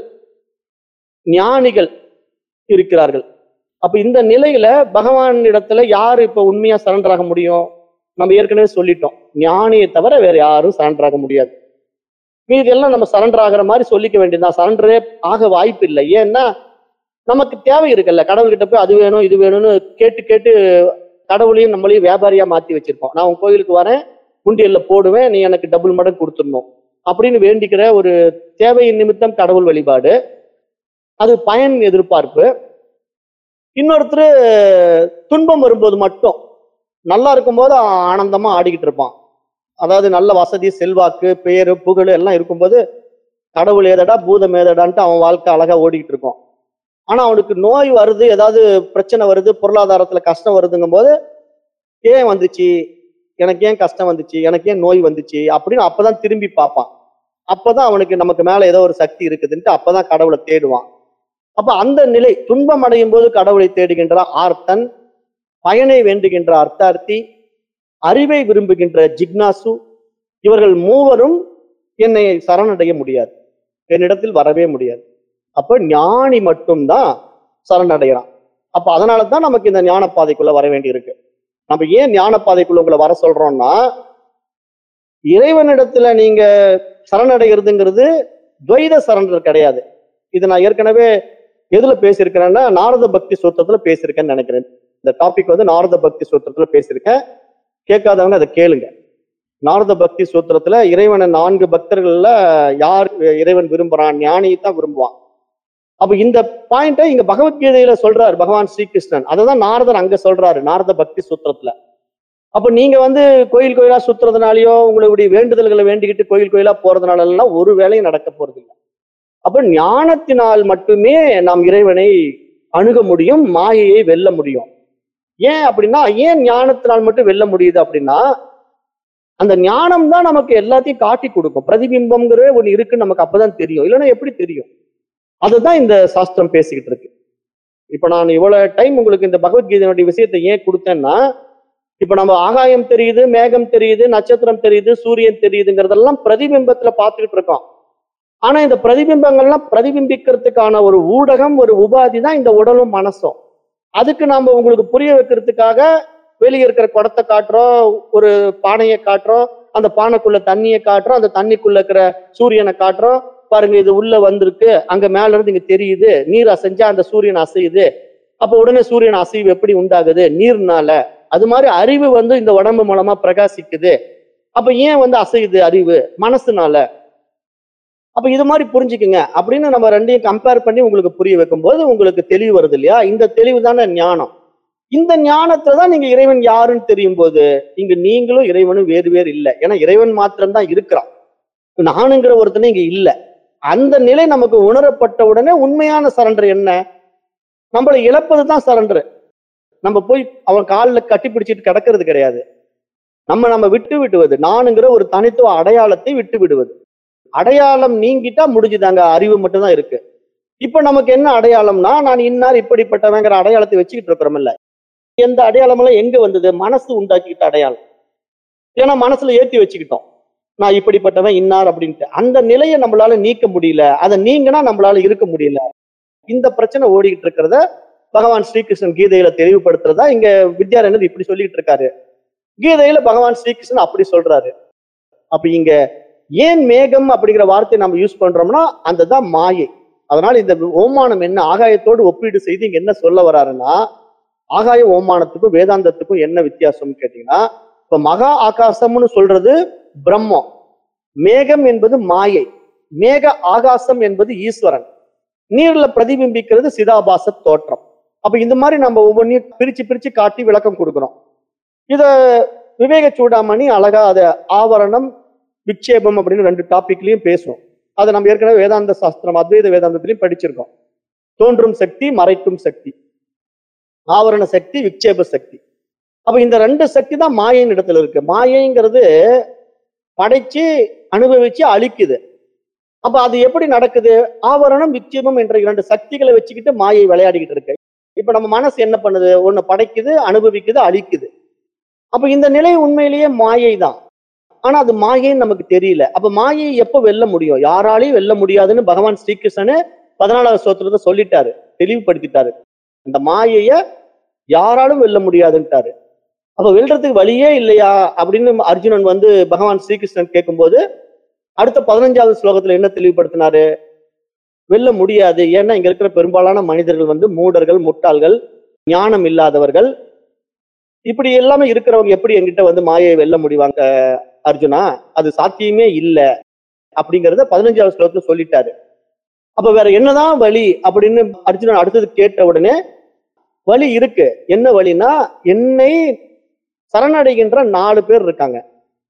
ஞானிகள் இருக்கிறார்கள். அப்ப இந்த நிலையில பகவான் இடத்துல யாரு இப்ப உண்மையா சரண்டர் ஆக முடியும்? நம்ம ஏற்கனவே சொல்லிட்டோம், ஞானியை தவிர வேற யாரும் சரண்டர் ஆக முடியாது. மீதெல்லாம் நம்ம சரண்டர் ஆகிற மாதிரி சொல்லிக்க வேண்டியதுதான், சரண்டரே ஆக வாய்ப்பு இல்லை. ஏன்னா நமக்கு தேவை இருக்குல்ல, கடவுள்கிட்ட போய் அது வேணும் இது வேணும்னு கேட்டு கேட்டு கடவுளையும் நம்மளையும் வியாபாரியா மாத்தி வச்சிருக்கோம். நான் உன் கோயிலுக்கு வரேன், குண்டியல்ல போடுவேன், நீ எனக்கு டபுள் மடங்கு கொடுத்துடணும் அப்படின்னு வேண்டிக்கிற ஒரு தேவையின் நிமித்தம் கடவுள் வழிபாடு, அது பயன் எதிர்பார்ப்பு. இன்னொருத்தர் துன்பம் வரும்போது மட்டும், நல்லா இருக்கும்போது ஆனந்தமா ஆடிக்கிட்டு இருப்பான், அதாவது நல்ல வசதி செல்வாக்கு பெயரு புகழ் எல்லாம் இருக்கும்போது கடவுள் ஏதடா பூதம் ஏதடான்ட்டு அவன் வாழ்க்கை அழகா ஓடிக்கிட்டு இருக்கும். ஆனா அவனுக்கு நோய் வருது, ஏதாவது பிரச்சனை வருது, பொருளாதாரத்துல கஷ்டம் வருதுங்கும் போது ஏன் வந்துச்சு, எனக்கு ஏன் கஷ்டம் வந்துச்சு, எனக்கு ஏன் நோய் வந்துச்சு அப்படின்னு அப்பதான் திரும்பி பார்ப்பான். அப்பதான் அவனுக்கு நமக்கு மேல ஏதோ ஒரு சக்தி இருக்குதுன்ட்டு அப்பதான் கடவுளை தேடுவான். அப்ப அந்த நிலை, துன்பம் அடையும் போது கடவுளை தேடுகின்ற ஆர்த்தன், பயனை வேண்டுகின்ற அர்த்தார்த்தி, அறிவை விரும்புகின்ற ஜிக்னாசு, இவர்கள் மூவரும் என்னை சரணடைய முடியாது, என்னிடத்தில் வரவே முடியாது. அப்ப ஞானி மட்டும்தான் சரணடைகிறான். அப்ப அதனாலதான் நமக்கு இந்த ஞான பாதைக்குள்ள வர வேண்டி இருக்கு. நம்ம ஏன் ஞான பாதைக்குள்ள உங்களை வர சொல்றோம்னா, இறைவனிடத்துல நீங்க சரணடைகிறதுங்கிறது துவைத சரணர் கிடையாது. இது நான் ஏற்கனவே எதுல பேசியிருக்கிறேன்னா நாரத பக்தி சூத்திரத்துல பேசியிருக்கேன்னு நினைக்கிறேன். இந்த டாபிக் வந்து நாரத பக்தி சூத்திரத்துல பேசியிருக்கேன், கேட்காதவங்க அதை கேளுங்க. நாரத பக்தி சூத்திரத்துல இறைவனை 4 பக்தர்கள்ல யார் இறைவன் விரும்புறான், ஞானியை தான் விரும்புவான். அப்ப இந்த பாயிண்ட இங்க பகவத்கீதையில சொல்றாரு பகவான் ஸ்ரீகிருஷ்ணன், அததான் நாரதர் அங்க சொல்றாரு நாரத பக்தி சூத்திரத்துல. அப்ப நீங்க வந்து கோயில் கோயிலா சுத்துறதுனாலயோ உங்களுடைய வேண்டுதல்களை வேண்டிக்கிட்டு கோயில் கோயிலா போறதுனால எல்லாம் ஒரு வேலையும் நடக்க போறது இல்லை. அப்ப ஞானத்தினால் மட்டுமே நாம் இறைவனை அணுக முடியும், மாயையை வெல்ல முடியும். ஏன் அப்படின்னா, ஏன் ஞானத்தினால் மட்டும் வெல்ல முடியுது அப்படின்னா, அந்த ஞானம் தான் நமக்கு எல்லாத்தையும் காட்டி கொடுக்கும். பிரதிபிம்பம்ங்கிற ஒண்ணு இருக்குன்னு நமக்கு அப்பதான் தெரியும். இல்லைன்னா எப்படி தெரியும்? அதுதான் இந்த சாஸ்திரம் பேசிக்கிட்டு இருக்கு. இப்ப நான் இவ்வளவு டைம் உங்களுக்கு இந்த பகவத்கீதையினுடைய விஷயத்தை ஏன் கொடுத்தேன்னா, இப்ப நம்ம ஆகாயம் தெரியுது, மேகம் தெரியுது, நட்சத்திரம் தெரியுது, சூரியன் தெரியுதுங்கிறதெல்லாம் பிரதிபிம்பத்துல பார்த்துக்கிட்டு இருக்கோம். ஆனா இந்த பிரதிபிம்பங்கள்லாம் பிரதிபிம்பிக்கிறதுக்கான ஒரு ஊடகம், ஒரு உபாதி தான் இந்த உடலும் மனசும். அதுக்கு நாம உங்களுக்கு புரிய வைக்கிறதுக்காக வெளியே இருக்கிற குடத்தை காட்டுறோம், ஒரு பானையை காட்டுறோம், அந்த பானைக்குள்ள தண்ணியை காட்டுறோம், அந்த தண்ணிக்குள்ள இருக்கிற சூரியனை காட்டுறோம். பாருங்க, இது உள்ள வந்திருக்கு, அங்க மேல இருந்து இங்க தெரியுது, நீர் அசைஞ்சா அந்த சூரியன் அசையுது. அப்ப உடனே சூரியன் அசைவு எப்படி உண்டாகுது? நீர்னால. அது மாதிரி அறிவு இந்த உடம்பு மூலமா பிரகாசிக்குது. அப்ப ஏன் அசையுது அறிவு? மனசுனால. அப்ப இது மாதிரி புரிஞ்சுக்குங்க அப்படின்னு நம்ம ரெண்டையும் கம்பேர் பண்ணி உங்களுக்கு புரிய வைக்கும் போது உங்களுக்கு தெளிவு வருது இல்லையா? இந்த தெளிவு தானே ஞானம். இந்த ஞானத்துலதான் நீங்க இறைவன் யாருன்னு தெரியும் போது இங்க நீங்களும் இறைவனும் வேறு வேறு இல்லை. ஏன்னா இறைவன் மாத்திரம்தான் இருக்கிறான், நானுங்கிற ஒருத்தனை இங்க இல்லை. அந்த நிலை நமக்கு உணரப்பட்ட உடனே உண்மையான சரண்டர் என்ன? நம்மளை இழப்பதுதான் சரண்டர். நம்ம போய் அவன் காலில் கட்டி பிடிச்சிட்டு கிடக்கிறது கிடையாது. நம்ம விட்டு விடுவது, நானுங்கிற ஒரு தனித்துவ அடையாளத்தை விட்டு விடுவது. அடையாளம் நீங்கிட்டா முடிஞ்சுதாங்க, அறிவு மட்டும்தான் இருக்கு. இப்ப நமக்கு என்ன அடையாளம்னா, நான் இன்னார் இப்படிப்பட்டவங்கிற அடையாளத்தை வச்சுக்கிட்டு இருக்கிறோம்ல. எந்த அடையாளம் எல்லாம் எங்க வந்தது? மனசு உண்டாக்கிட்ட அடையாளம். ஏன்னா மனசுல ஏத்தி வச்சுக்கிட்டோம், நான் இப்படிப்பட்டவன் இன்னார் அப்படின்ட்டு. அந்த நிலையை நம்மளால நீக்க முடியல. அதை நீங்கினா நம்மளால இருக்க முடியல. இந்த பிரச்சனை ஓடிக்கிட்டு இருக்கிறத பகவான் ஸ்ரீகிருஷ்ணன் கீதையில தெளிவுபடுத்துறதா இங்க வித்யாரண்யர் இப்படி சொல்லிட்டு இருக்காரு. கீதையில பகவான் ஸ்ரீகிருஷ்ணன் அப்படி சொல்றாரு. அப்ப இங்க ஏன் மேகம் அப்படிங்கிற வார்த்தையை நம்ம யூஸ் பண்றோம்னா அதுதான் மாயை. அதனால இந்த ஓமானம் என்ன ஆகாயத்தோடு ஒப்பீடு செய்து இங்க என்ன சொல்ல வராருன்னா, ஆகாய ஓமானத்துக்கும் வேதாந்தத்துக்கும் என்ன வித்தியாசம்னு கேட்டீங்கன்னா, இப்ப மகா ஆகாசம்னு சொல்றது பிரம்மம், மேகம் என்பது மாயை, மேக ஆகாசம் என்பது ஈஸ்வரன், நீர்ல பிரதிபிம்பிக்கிறது சிதாபாச தோற்றம். அப்ப இந்த மாதிரி நம்ம ஒவ்வொன்றையும் பிரிச்சு பிரிச்சு காட்டி விளக்கம் கொடுக்கிறோம். இத விவேக சூடாமணி அழகா அதை ஆவரணம் விக்ஷேபம் அப்படின்னு 2 டாபிக்லயும் பேசும். அதை நம்ம ஏற்கனவே வேதாந்த சாஸ்திரம் அத்வைத வேதாந்தத்திலையும் படிச்சிருக்கோம். தோன்றும் சக்தி, மறைக்கும் சக்தி, ஆவரண சக்தி, விக்ஷேப சக்தி. அப்ப இந்த 2 சக்தி தான் மாயையின் இடத்துல இருக்கு. மாயைங்கிறது படைச்சு அனுபவிச்சு அழிக்குது. அப்ப அது எப்படி நடக்குது? ஆவரணம் விக்ஷேபம் என்ற 2 சக்திகளை வச்சுக்கிட்டு மாயை விளையாடிக்கிட்டு இருக்கு. இப்ப நம்ம மனசு என்ன பண்ணுது? ஒண்ணு படைக்குது, அனுபவிக்குது, அழிக்குது. அப்ப இந்த நிலை உண்மையிலேயே மாயை தான். ஆனா அது மாயைன்னு நமக்கு தெரியல. அப்ப மாயை எப்ப வெல்ல முடியும்? யாராலையும் வெல்ல முடியாதுன்னு பகவான் ஸ்ரீகிருஷ்ணனு 14வது ஸ்லோகத்துல சொல்லிட்டாரு, தெளிவுபடுத்திட்டாரு. இந்த மாயைய யாராலும் வெல்ல முடியாதுன்ட்டாரு. அப்ப வெல்றதுக்கு வழியே இல்லையா அப்படின்னு அர்ஜுனன் பகவான் ஸ்ரீகிருஷ்ணன் கேட்கும்போது அடுத்த 15வது ஸ்லோகத்துல என்ன தெளிவுபடுத்தினாரு? வெல்ல முடியாது. ஏன்னா இங்க இருக்கிற பெரும்பாலான மனிதர்கள் மூடர்கள், முட்டாள்கள், ஞானம் இல்லாதவர்கள், இப்படி எல்லாமே இருக்கிறவங்க எப்படி என்கிட்ட மாயை வெல்ல முடிவாங்க அர்ஜுனா? அது சாத்தியமே இல்லை அப்படிங்கிறத 15வது ஸ்லோகத்துல சொல்லிட்டாரு. அப்ப வேற என்னதான் வழி அப்படின்னு அர்ஜுனன் அடுத்தது கேட்ட உடனே, வழி இருக்கு. என்ன வழினா, என்னை சரணடைகின்ற 4 பேர் இருக்காங்க.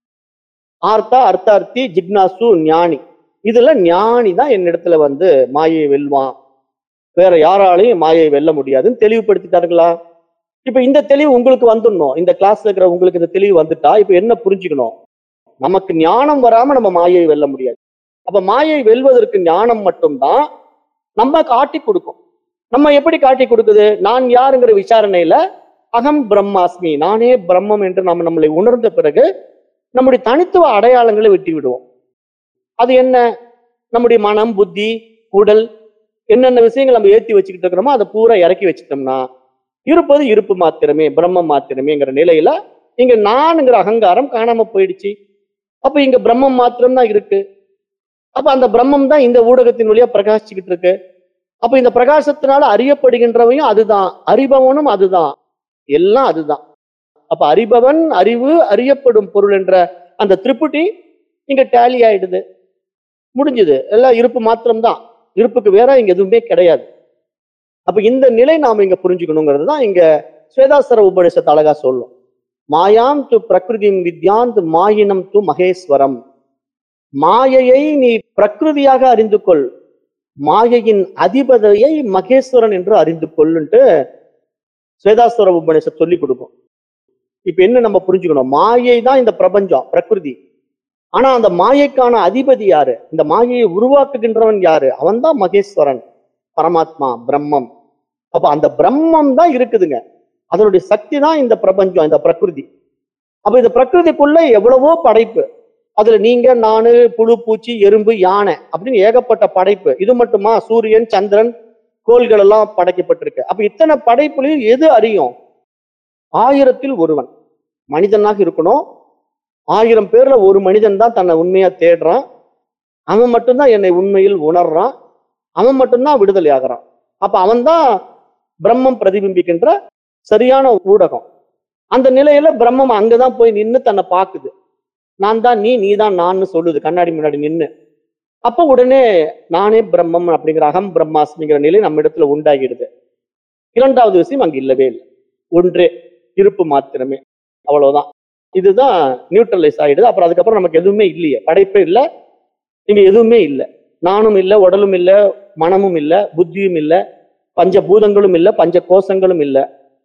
ஆர்த்தா, அர்த்தார்த்தி, ஜிக்னாசு, ஞானி. இதுல ஞானி தான் என்னிடத்துல மாயை வெல்வான், வேற யாராலையும் மாயை வெல்ல முடியாதுன்னு தெளிவுபடுத்திட்டாருங்களா? இப்ப இந்த தெளிவு உங்களுக்கு வந்துடணும். இந்த கிளாஸ்ல இருக்கிற உங்களுக்கு இந்த தெளிவு வந்துட்டா இப்ப என்ன புரிஞ்சுக்கணும்? நமக்கு ஞானம் வராம நம்ம மாயை வெல்ல முடியாது. அப்ப மாயை வெல்வதற்கு ஞானம் மட்டும்தான் நம்ம காட்டி கொடுக்கும். நம்ம எப்படி காட்டி கொடுக்குது? நான் யாருங்கிற விசாரணையில அகம் பிரம்மாஸ்மி, நானே பிரம்மம் என்று நம்ம நம்மளை உணர்ந்த பிறகு நம்முடைய தனித்துவ அடையாளங்களை விட்டு விடுவோம். அது என்ன? நம்முடைய மனம், புத்தி, உடல், என்னென்ன விஷயங்கள் நம்ம ஏற்றி வச்சுக்கிட்டு இருக்கிறோமோ அதை பூரா இறக்கி வச்சுட்டோம்னா இருப்பது இருப்பு மாத்திரமே, பிரம்மம் மாத்திரமேங்கிற நிலையில இங்க நான்ங்கிற அகங்காரம் காணாம போயிடுச்சு. அப்ப இங்க பிரம்மம் மாத்திரம் தான் இருக்கு. அப்ப அந்த பிரம்மம் தான் இந்த ஊடகத்தின் வழியா பிரகாசிச்சுக்கிட்டு இருக்கு. அப்ப இந்த பிரகாசத்தினால அறியப்படுகின்றவையும் அதுதான், அறிபவனும் அதுதான், எல்லாம் அதுதான். அப்ப அறிபவன், அறிவு, அறியப்படும் பொருள் என்ற அந்த திரிபுட்டி இங்க டேலி ஆயிடுது, முடிஞ்சது. எல்லாம் இருப்பு மாத்திரம்தான், இருப்புக்கு வேற இங்க எதுவுமே கிடையாது. அப்ப இந்த நிலை நாம இங்க புரிஞ்சுக்கணுங்கிறது தான் இங்க ஸ்வேதாஸ்வர உபநிஷத்து அழகா சொல்லும். மாயாம் து பிரகிருதிம் வித்யாந்த் மாயினம் து மகேஸ்வரம். மாயையை நீ பிரகிருதியாக அறிந்து கொள், மாயையின் அதிபதியை மகேஸ்வரன் என்று அறிந்து கொள்ளுன்ட்டு ஸ்வேதாஸ்வர உபநிஷத் சொல்லி கொடுக்கும். இப்ப என்ன நம்ம புரிஞ்சுக்கணும், மாயை தான் இந்த பிரபஞ்சம், பிரகிருதி. ஆனா அந்த மாயைக்கான அதிபதி யாரு, இந்த மாயையை உருவாக்குகின்றவன் யாரு, அவன் தான் மகேஸ்வரன், பரமாத்மா, பிரம்மம். அப்ப அந்த பிரம்மம் தான் இருக்குதுங்க, அதனுடைய சக்தி தான் இந்த பிரபஞ்சம், இந்த பிரகிருதி. அப்ப இந்த பிரகிருதிக்குள்ள எவ்வளவோ படைப்பு, அதுல நீங்க, நானு, புழு, பூச்சி, எறும்பு, யானை அப்படின்னு ஏகப்பட்ட படைப்பு. இது மட்டுமா, சூரியன், சந்திரன், கோள்கள் எல்லாம் படைக்கப்பட்டிருக்கு. அப்ப இத்தனை படைப்புலையும் எது அறியும், 1000ல் ஒருவன் மனிதனாக இருக்கணும். 1000 பேர்ல ஒரு மனிதன் தான் தன்னை உண்மையா தேடுறான், அவன் மட்டும்தான் என்னை உண்மையில் உணர்றான், அவன் மட்டும்தான் விடுதலை ஆகிறான். அப்ப அவன் தான் பிரம்மம் பிரதிபிம்பிக்கின்ற சரியான ஊடகம். அந்த நிலையில பிரம்மம் அங்கதான் போய் நின்று தன்னை பார்க்குது. நான் தான் நீ, நீ தான் நான் சொல்லுது கண்ணாடி முன்னாடி நின்று. அப்ப உடனே நானே பிரம்மம் அப்படிங்கிற அகம் பிரம்மாஸ்மிங்கிற நிலை நம்ம இடத்துல உண்டாகிடுது. இரண்டாவது விஷயம் அங்க இல்லவே இல்லை, ஒன்றே இருப்பு மாத்திரமே, அவ்வளவுதான். இதுதான் நியூட்ரலைஸ் ஆயிடுது. அப்புறம் அதுக்கப்புறம் நமக்கு எதுவுமே இல்லையே, படைப்பே இல்லை, இங்க எதுவுமே இல்லை. நானும் இல்லை, உடலும் இல்லை, மனமும் இல்லை, புத்தியும் இல்லை, பஞ்சபூதங்களும் இல்லை, பஞ்ச கோஷங்களும் இல்லை,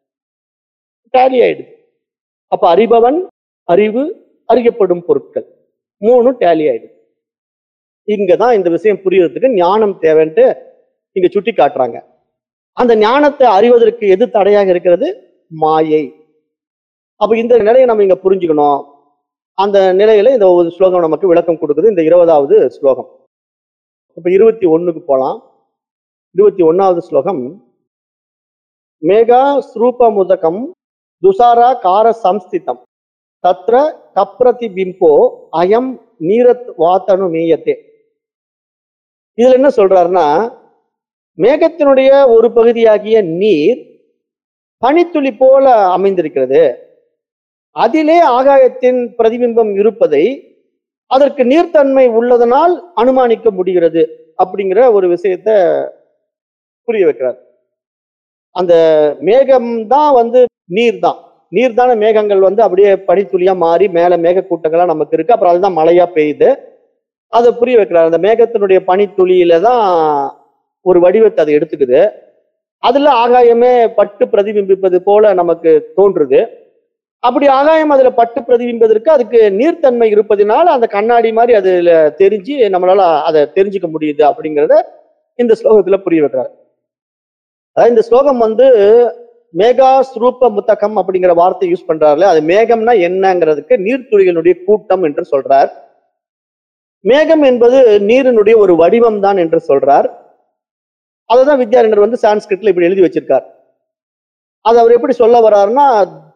டேலி ஆயிடுது. அப்ப அறிபவன், அறிவு, அறியப்படும் பொருட்கள், 3 டேலி ஆயிடுது. இங்கதான் இந்த விஷயம் புரியறதுக்கு ஞானம் தேவைன்ட்டு இங்க சுட்டி காட்டுறாங்க. அந்த ஞானத்தை அறிவதற்கு எது தடையாக இருக்கிறது, மாயை. அப்ப இந்த நிலையை நம்ம இங்க புரிஞ்சுக்கணும். அந்த நிலையில இந்த ஒரு ஸ்லோகம் நமக்கு விளக்கம் கொடுக்குது, இந்த 20வது ஸ்லோகம். இப்ப 21க்கு போலாம். 21வது ஸ்லோகம், மேகா ஸ்ரூபமுதகம் துசாரா கார சம்ஸ்திதம் தத்ர கப்ரதிபிம்போ அயம் நீரத் வாத்தனு மேயத்தே. இதுல என்ன சொல்றாருன்னா, மேகத்தினுடைய ஒரு பகுதியாகிய நீர் பனித்துளி போல அமைந்திருக்கிறது, அதிலே ஆகாயத்தின் பிரதிபிம்பம் இருப்பதை அதற்கு நீர்த்தன்மை உள்ளதனால் அனுமானிக்க முடிகிறது அப்படிங்கிற ஒரு விஷயத்தை புரிய வைக்கிறார். அந்த மேகம் தான் நீர் தான், நீர்தான மேகங்கள் அப்படியே பனித்துளியா மாறி மேல மேக கூட்டங்களா நமக்கு இருக்கு. அப்புறம் அதுதான் மழையா பெய்யுது. அதை புரிய வைக்கிறார். அந்த மேகத்தினுடைய பனித்துளியில தான் ஒரு வடிவத்தை அதை எடுத்துக்குது. அதுல ஆகாயமே பட்டு பிரதிபிம்பிப்பது போல நமக்கு தோன்றுது. அப்படி ஆகாயம் அதுல பட்டு பிரதிபிம்பதற்கு அதுக்கு நீர்த்தன்மை இருப்பதனால அந்த கண்ணாடி மாதிரி அதுல தெரிஞ்சு நம்மளால அதை தெரிஞ்சுக்க முடியுது அப்படிங்கிறத இந்த ஸ்லோகத்துல புரிய வைக்கிறார். அதாவது இந்த ஸ்லோகம் மேகா ஸ்ரூப முத்தகம் அப்படிங்கிற வார்த்தை யூஸ் பண்றாருல, அது மேகம்னா என்னங்கிறதுக்கு நீர்த்துளிகளுடைய கூட்டம் என்று சொல்றார். மேகம் என்பது நீரினுடைய ஒரு வடிவம் தான் என்று சொல்றார். அதுதான் வித்யாரண்யர் சான்ஸ்கிரிட்ல இப்படி எழுதி வச்சிருக்கார். அது அவர் எப்படி சொல்ல வர்றாருன்னா,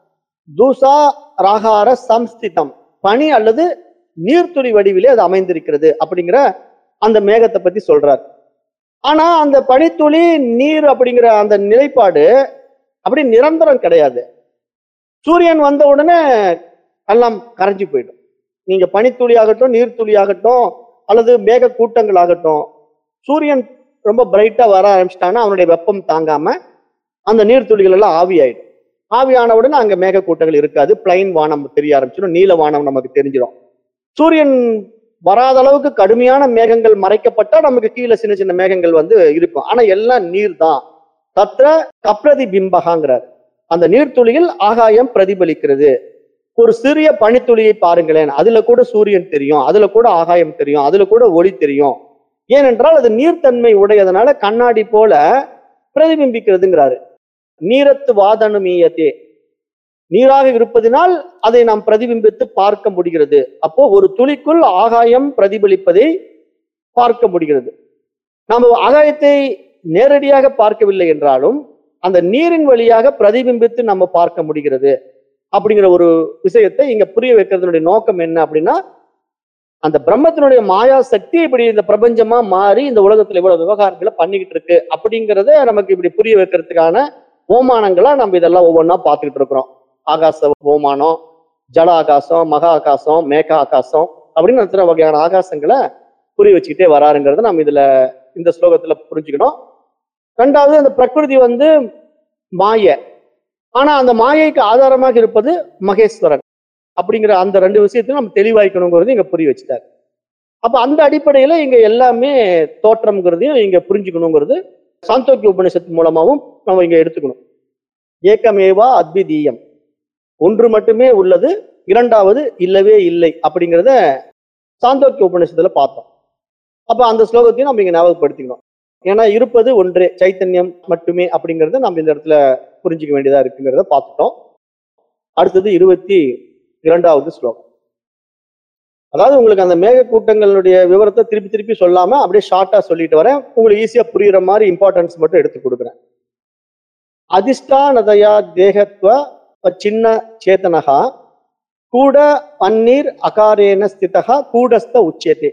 தூசா ராகார சம்ஸ்திதம், பனி அல்லது நீர்த்துளி வடிவிலே அது அமைந்திருக்கிறது அப்படிங்கிற அந்த மேகத்தை பத்தி சொல்றார். ஆனா அந்த பனித்துளி நீர் அப்படிங்கிற அந்த நிலைப்பாடு அப்படி நிரந்தரம் கிடையாது. சூரியன் வந்த உடனே எல்லாம் கரைஞ்சி போயிடும். நீங்க பனித்துளி ஆகட்டும், நீர்த்துளி ஆகட்டும், அல்லது மேக கூட்டங்கள் ஆகட்டும், சூரியன் ரொம்ப பிரைட்டா வர ஆரம்பிச்சிட்டான்னா அவனுடைய வெப்பம் தாங்காம அந்த நீர்த்துளிகள் எல்லாம் ஆவியாயிடும். ஆவியான உடனே அங்க மேக கூட்டங்கள் இருக்காது, பிளைன் வானம் தெரிய ஆரம்பிச்சிடும், நீல வானம் நமக்கு தெரிஞ்சிடும். சூரியன் வராத அளவுக்கு கடுமையான மேகங்கள் மறைக்கப்பட்டா நமக்கு கீழே சின்ன சின்ன மேகங்கள் இருக்கும். ஆனா எல்லாம் நீர் தான். தத்ர கப்ரதி பிம்பகாங்கிறார். அந்த நீர்த்துளியில் ஆகாயம் பிரதிபலிக்கிறது. ஒரு சிறிய பனித்துளியை பாருங்களேன், அதுல கூட சூரியன் தெரியும், அதுல கூட ஆகாயம் தெரியும், அதுல கூட ஒளி தெரியும். ஏனென்றால் அது நீர்த்தன்மை உடையதனால கண்ணாடி போல பிரதிபிம்பிக்கிறதுங்கிறாரு. நீரத்து வாதனுமீயத்தே, நீராக இருப்பதினால் அதை நாம் பிரதிபிம்பித்து பார்க்க முடிகிறது. அப்போ ஒரு துளிக்குள் ஆகாயம் பிரதிபலிப்பதை பார்க்க முடிகிறது. நாம் ஆகாயத்தை நேரடியாக பார்க்கவில்லை என்றாலும் அந்த நீரின் வழியாக பிரதிபிம்பித்து நம்ம பார்க்க முடிகிறது அப்படிங்கிற ஒரு விஷயத்தை இங்க புரிய வைக்கிறதுனுடைய நோக்கம் என்ன அப்படின்னா, அந்த பிரம்மத்தினுடைய மாயா சக்தி இப்படி இந்த பிரபஞ்சமா மாறி இந்த உலகத்துல இவ்வளவு விவகாரங்களை பண்ணிக்கிட்டு இருக்கு அப்படிங்கிறத நமக்கு இப்படி புரிய வைக்கிறதுக்கான ஓமானங்களா நம்ம இதெல்லாம் ஒவ்வொன்றா பார்த்துக்கிட்டு இருக்கிறோம். ஆகாச ஓமானம், ஜல ஆகாசம், மகா ஆகாசம், மேக ஆகாசம் அப்படின்னு எத்தனை வகையான ஆகாசங்களை புரிய வச்சுக்கிட்டே வராருங்கிறத நம்ம இதுல இந்த ஸ்லோகத்துல புரிஞ்சுக்கணும். ரெண்டாவது, அந்த பிரகிருதி மாயை, ஆனா அந்த மாயைக்கு ஆதாரமாக இருப்பது மகேஸ்வரன் அப்படிங்கிற அந்த 2 விஷயத்தையும் நம்ம தெளிவாய்க்கணுங்கிறது இங்க புரிய வச்சுட்டார். அப்ப அந்த அடிப்படையில இங்க எல்லாமே தோற்றம்ங்கிறதையும் இங்க புரிஞ்சுக்கணுங்கிறது சாந்தோக்கிய உபநிஷத்து மூலமாவும் நம்ம இங்க எடுத்துக்கணும். ஏக்கமேவா அத்விதீயம், ஒன்று மட்டுமே உள்ளது, இரண்டாவது இல்லவே இல்லை அப்படிங்கிறத சாந்தோக்கிய உபநிஷத்துல பார்த்தோம். அப்ப அந்த ஸ்லோகத்தையும் நம்ம இங்க ஞாபகப்படுத்திக்கணும். ஏன்னா இருப்பது ஒன்றே, சைத்தன்யம் மட்டுமே அப்படிங்கறத நம்ம இந்த இடத்துல புரிஞ்சுக்க வேண்டியதா இருக்குங்கிறத பார்த்துட்டோம். அடுத்தது 22வது ஸ்லோகம். அதாவது உங்களுக்கு அந்த மேக கூட்டங்களுடைய விவரத்தை திருப்பி திருப்பி சொல்லாம அப்படியே ஷார்ட்டா சொல்லிட்டு வரேன். உங்களுக்கு ஈஸியா புரியுற மாதிரி இம்பார்ட்டன்ஸ் மட்டும் எடுத்து கொடுக்குறேன். அதிஷ்டானதயா தேகத்வ சின்ன சேத்தனகா கூட பன்னீர் அகாரேன ஸ்திதகா கூடஸ்த உச்சேதே.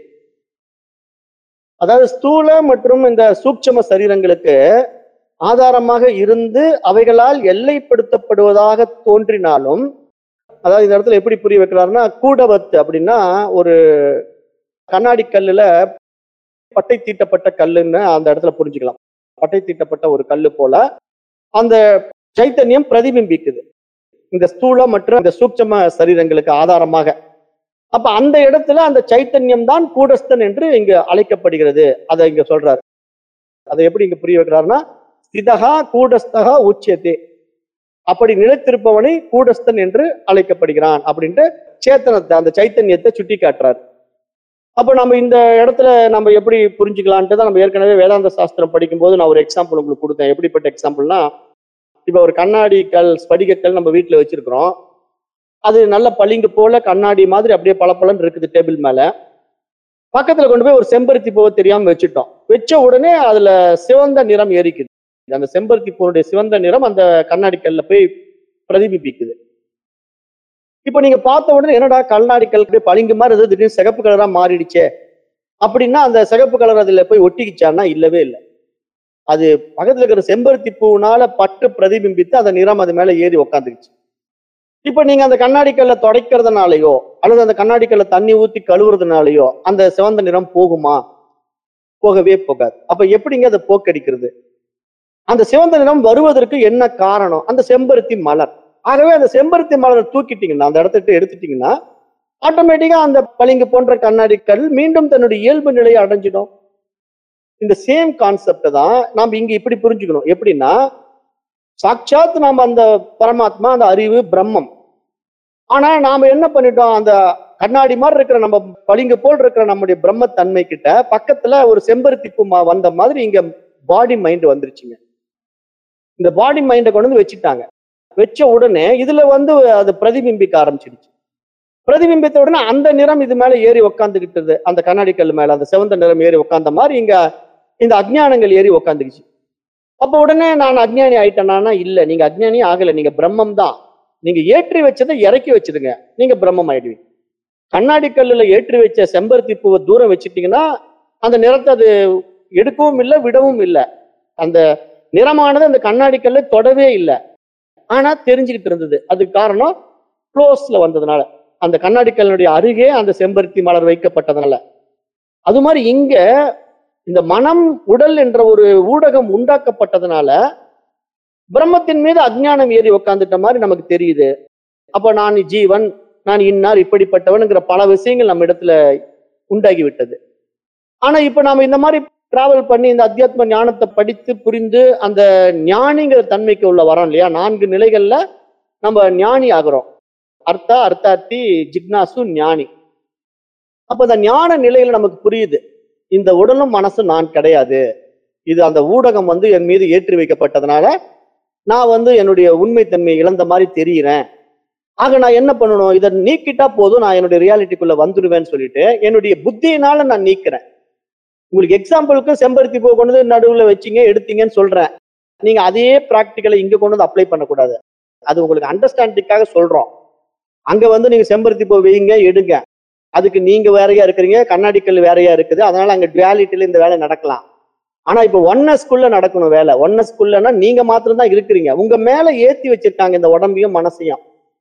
அதாவது ஸ்தூல மற்றும் இந்த சூட்சம சரீரங்களுக்கு ஆதாரமாக இருந்து அவைகளால் எல்லைப்படுத்தப்படுவதாக தோன்றினாலும், அதாவது இந்த இடத்துல எப்படி புரிய வைக்கிறாருன்னா, கூடவத்து அப்படின்னா ஒரு கண்ணாடி கல்லுல பட்டை தீட்டப்பட்ட கல்லுன்னு அந்த இடத்துல புரிஞ்சுக்கலாம். பட்டை தீட்டப்பட்ட ஒரு கல்லு போல அந்த சைத்தன்யம் பிரதிபிம்பிக்குது இந்த ஸ்தூல மற்றும் இந்த சூட்சம சரீரங்களுக்கு ஆதாரமாக. அப்ப அந்த இடத்துல அந்த சைத்தன்யம் தான் கூடஸ்தன் என்று இங்க அழைக்கப்படுகிறது. அதை இங்க சொல்றாரு. அதை எப்படி இங்க புரிய வைக்கிறாருன்னா, ஸ்திதகா கூடஸ்தகா உச்சியதே, அப்படி நிலைத்திருப்பவனை கூடஸ்தன் என்று அழைக்கப்படுகிறான் அப்படின்ட்டு சேத்தனத்தை, அந்த சைத்தன்யத்தை சுட்டி காட்டுறாரு. அப்ப நம்ம இந்த இடத்துல நம்ம எப்படி புரிஞ்சுக்கலான்ட்டு தான் நம்ம ஏற்கனவே வேதாந்த சாஸ்திரம் படிக்கும்போது நான் ஒரு எக்ஸாம்பிள் உங்களுக்கு கொடுத்தேன். எப்படிப்பட்ட எக்ஸாம்பிள்னா, இப்ப ஒரு கண்ணாடி கல், ஸ்படிகக்கல் நம்ம வீட்டுல வச்சிருக்கிறோம். அது நல்ல பளிங்கு போல கண்ணாடி மாதிரி அப்படியே பளபளன்னு இருக்குது டேபிள் மேல. பக்கத்துல கொண்டு போய் ஒரு செம்பருத்தி பூவை தெரியாம வச்சுட்டோம். வச்ச உடனே அதுல சிவந்த நிறம் ஏறிக்குது. அந்த செம்பருத்தி பூனுடைய சிவந்த நிறம் அந்த கண்ணாடி கல்ல போய் பிரதிபிம்பிக்குது. இப்ப நீங்க பார்த்த உடனே என்னடா கண்ணாடி கல் பளிங்கு மாதிரி இருந்தது, திடீர்னு சிகப்பு கலரா மாறிடுச்சே அப்படின்னா, அந்த சிகப்பு கலர் அதுல போய் ஒட்டிக்கிச்சான்னா இல்லவே இல்லை. அது பக்கத்துல இருக்கிற செம்பருத்தி பூனால பட்டு பிரதிபிம்பித்து அந்த நிறம் அது மேல ஏறி உக்காந்துருச்சு. இப்ப நீங்க அந்த கண்ணாடி கல்ல துடைக்கிறதுனாலயோ அல்லது அந்த கண்ணாடி கல்ல தண்ணி ஊத்தி கழுவுறதுனாலயோ அந்த சிவந்த நிறம் போகுமா? போகவே போகாது. அப்ப எப்படிங்க அதை போக்கடிக்கிறது? அந்த சிவந்த நிறம் வருவதற்கு என்ன காரணம்? அந்த செம்பருத்தி மலர். ஆகவே அந்த செம்பருத்தி மலரை தூக்கிட்டீங்கன்னா, அந்த இடத்த எடுத்துட்டீங்கன்னா, ஆட்டோமேட்டிக்கா அந்த பளிங்கு போன்ற கண்ணாடி கல் மீண்டும் தன்னுடைய இயல்பு நிலையை அடைஞ்சிடும். இந்த சேம் கான்செப்ட் தான் நாம இங்க இப்படி புரிஞ்சுக்கணும். எப்படின்னா, சாட்சாத் நாம அந்த பரமாத்மா, அந்த அறிவு, பிரம்மம். ஆனா நாம என்ன பண்ணிட்டோம், அந்த கண்ணாடி மாதிரி இருக்கிற நம்ம பளிங்கு போல் இருக்கிற நம்முடைய பிரம்மத்தன்மை கிட்ட பக்கத்துல ஒரு செம்பருத்தி பூ வந்த மாதிரி இங்க பாடி மைண்ட் வந்துருச்சுங்க. இந்த பாடி மைண்டை கொண்டு வந்து வச்சுட்டாங்க. வச்ச உடனே இதுல அது பிரதிபிம்பிக்க ஆரம்பிச்சிடுச்சு. பிரதிபிம்பித்த உடனே அந்த நிறம் இது மேல ஏறி உக்காந்துக்கிட்டது, அந்த கண்ணாடி கல் மேல அந்த சிவந்த நிறம் ஏறி உக்காந்த மாதிரி இங்க இந்த அஜ்ஞானங்கள் ஏறி உக்காந்துக்குச்சு. அப்ப உடனே நான் அஜ்ஞானி ஆயிட்டேனா? இல்ல, நீங்க அஜ்ஞானி ஆகல, நீங்க பிரம்மம் தான். நீங்க ஏற்றி வச்சதை இறக்கி வச்சிருங்க, நீங்க பிரம்மம் ஆயிடுவீங்க. கண்ணாடி கல்லுல ஏற்றி வச்ச செம்பருத்தி பூவை தூரம் வச்சுட்டீங்கன்னா அந்த நிறத்தை அது எடுக்கவும் இல்லை, விடவும் இல்லை. அந்த நிறமானது அந்த கண்ணாடி கல்லை தொடவே இல்லை. ஆனா தெரிஞ்சுக்கிட்டு இருந்தது. அதுக்கு காரணம் க்ளோஸ்ல வந்ததுனால, அந்த கண்ணாடி கல்லுடைய அருகே அந்த செம்பருத்தி மலர் வைக்கப்பட்டதுனால. அது மாதிரி இங்க இந்த மனம், உடல் என்ற ஒரு ஊடகம் உண்டாக்கப்பட்டதுனால பிரம்மத்தின் மீது அஜ்ஞானம் ஏறி உக்காந்துட்ட மாதிரி நமக்கு தெரியுது. அப்ப நான் ஜீவன், நான் இன்னார், இப்படிப்பட்டவனுங்கிற பல விஷயங்கள் நம்ம இடத்துல உண்டாகி விட்டது. ஆனா இப்ப நாம இந்த மாதிரி டிராவல் பண்ணி இந்த அத்தியாத்ம ஞானத்தை படித்து புரிந்து அந்த ஞானிங்கிற தன்மைக்கு உள்ள வரோம் இல்லையா? 4 நிலைகள்ல நம்ம ஞானி ஆகிறோம். அர்த்தா, அர்த்தார்த்தி, ஜிக்னாசு, ஞானி. அப்ப அந்த ஞான நிலையில நமக்கு புரியுது, இந்த உடலும் மனசும் நான் கிடையாது. இது அந்த ஊடகம் என் மீது ஏற்றி வைக்கப்பட்டதுனால நான் என்னுடைய உண்மை தன்மையை இழந்த மாதிரி தெரிகிறேன். ஆக நான் என்ன பண்ணணும்? இதை நீக்கிட்டா போதும், நான் என்னுடைய ரியாலிட்டிக்குள்ள வந்துடுவேன்னு சொல்லிட்டு என்னுடைய புத்தியினால நான் நீக்கிறேன். உங்களுக்கு எக்ஸாம்பிளுக்கு செம்பருத்தி பூ கொண்டு வந்து நடுவுல வச்சீங்க, எடுத்தீங்கன்னு சொல்றேன். நீங்க அதே பிராக்டிக்கலை இங்க கொண்டு வந்து அப்ளை பண்ணக்கூடாது. அது உங்களுக்கு அண்டர்ஸ்டாண்டிங்காக சொல்றோம். அங்க நீங்க செம்பருத்தி பூ வைங்க, எடுங்க. அதுக்கு நீங்க வேறையா இருக்கிறீங்க, கண்ணாடி கல் வேறையா இருக்குது. அதனால அங்க டுவாலிட்டியில இந்த வேலை நடக்கலாம். ஆனா இப்ப ஒன்னஸ்குள்ள நடக்கணும் வேலை. ஒன்னஸ்குள்ளன்னா நீங்க மாத்திரம் தான் இருக்கிறீங்க. உங்க மேல ஏத்தி வச்சிருக்காங்க இந்த உடம்பையும் மனசையும்.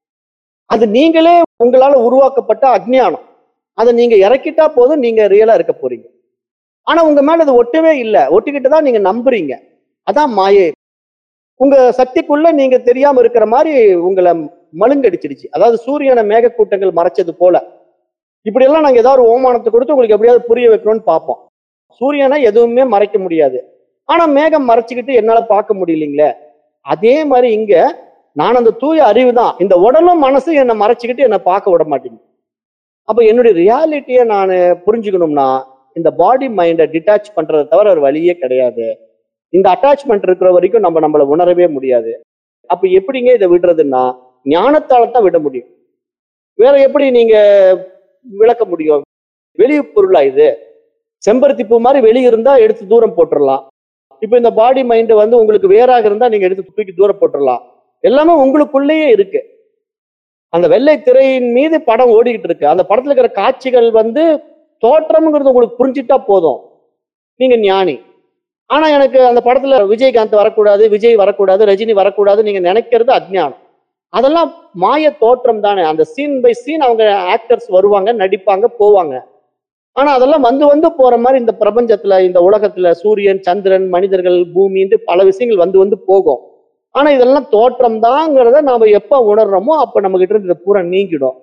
அது நீங்களே உங்களால உருவாக்கப்பட்ட அஜ்ஞானம். அதை நீங்க இறக்கிட்டா போதும், நீங்க ரியலா இருக்க போறீங்க. ஆனா உங்க மேல அது ஒட்டவே இல்லை. ஒட்டிக்கிட்டு தான் நீங்க நம்புறீங்க. அதான் மாயை. உங்க சக்திக்குள்ள நீங்க தெரியாம இருக்கிற மாதிரி உங்களை மழுங்கடிச்சிடுச்சு. அதாவது சூரியனை மேகக்கூட்டங்கள் மறைச்சது போல இப்படி எல்லாம் நாங்க ஏதாவது ஒரு ஓமானத்தை கொடுத்து உங்களுக்கு எப்படியாவது புரிய வைக்கணும்னு பார்ப்போம். சூரியனை எதுவுமே மறைக்க முடியாது, ஆனா மேகம் மறைச்சுக்கிட்டு என்னால பார்க்க முடியலீங்களே. அதே மாதிரி இங்க நான் அந்த தூய அறிவு தான், இந்த உடலும் மனசு என்னை மறைச்சுக்கிட்டு என்னை பார்க்க விட மாட்டேங்குது. அப்ப என்னுடைய ரியாலிட்டியை நான் புரிஞ்சுக்கணும்னா இந்த பாடி மைண்டை டிட்டாச் பண்றதை தவிர ஒரு வழியே கிடையாது. இந்த அட்டாச்மெண்ட் இருக்கிற வரைக்கும் நம்மளை உணரவே முடியாது. அப்ப எப்படிங்க இதை விடுறதுன்னா ஞானத்தால தான் விட முடியும். வேற எப்படி நீங்க விளக்க முடியும்? வெளி பொருளா இது? செம்பருத்தி பூ மாதிரி வெளியே இருந்தா எடுத்து தூரம் போட்டுடலாம். இப்ப இந்த பாடி மைண்ட் வந்து உங்களுக்கு வேறாக இருந்தா நீங்க எடுத்து தூக்கி தூரம் போட்டுடலாம். எல்லாமே உங்களுக்குள்ளேயே இருக்கு. அந்த வெள்ளை திரையின் மீது படம் ஓடிக்கிட்டு இருக்கு. அந்த படத்துல இருக்கிற காட்சிகள் வந்து தோற்றம்ங்கிறது உங்களுக்கு புரிஞ்சிட்டா போதும், நீங்க ஞானி. ஆனா எனக்கு அந்த படத்துல விஜயகாந்த் வரக்கூடாது, விஜய் வரக்கூடாது, ரஜினி வரக்கூடாது நீங்க நினைக்கிறது அஜ்ஞானம். அதெல்லாம் மாய தோற்றம் தானே. அந்த சீன் பை சீன் அவங்க ஆக்டர்ஸ் வருவாங்க, நடிப்பாங்க, போவாங்க. ஆனா அதெல்லாம் வந்து வந்து போற மாதிரி இந்த பிரபஞ்சத்துல, இந்த உலகத்துல சூரியன், சந்திரன், மனிதர்கள், பூமி, பல விஷயங்கள் வந்து வந்து போகும். ஆனா இதெல்லாம் தோற்றம் தாங்கிறத நாம எப்ப உணர்றோமோ அப்ப நம்ம கிட்ட இருந்து இதை பூரா நீங்கிடும்.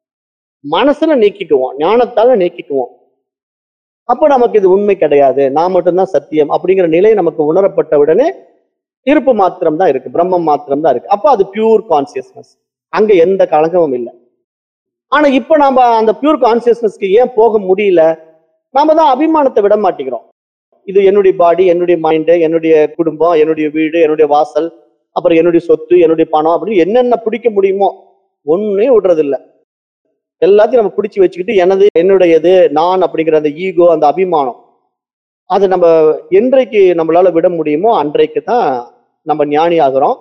மனசுல நீக்கிக்குவோம், ஞானத்தால நீக்கிக்குவோம். அப்ப நமக்கு இது உண்மை கிடையாது, நான் மட்டும்தான் சத்தியம் அப்படிங்கிற நிலை நமக்கு உணரப்பட்ட உடனே இருப்பு மாத்திரம் தான் இருக்கு, பிரம்மம் மாத்திரம் தான் இருக்கு. அப்ப அது பியூர் கான்சியஸ்னஸ், அங்க எந்த கலங்கமும் இல்லை. ஆனா இப்ப நாம அந்த பியூர் கான்சியஸ்னஸ்க்கு ஏன் போக முடியல? நாம தான் அபிமானத்தை விட மாட்டேங்கிறோம். இது என்னுடைய பாடி, என்னுடைய மைண்டு, என்னுடைய குடும்பம், என்னுடைய வீடு, என்னுடைய வாசல், அப்புறம் என்னுடைய சொத்து, என்னுடைய பணம், அப்படின்னு என்னென்ன பிடிக்க முடியுமோ ஒன்னே விடுறது இல்லை. எல்லாத்தையும் நம்ம பிடிச்சி வச்சுக்கிட்டு எனது, என்னுடையது, நான் அப்படிங்கிற அந்த ஈகோ, அந்த அபிமானம், அது நம்ம என்றைக்கு நம்மளால விட முடியுமோ அன்றைக்கு தான் நம்ம ஞானி ஆகிறோம்.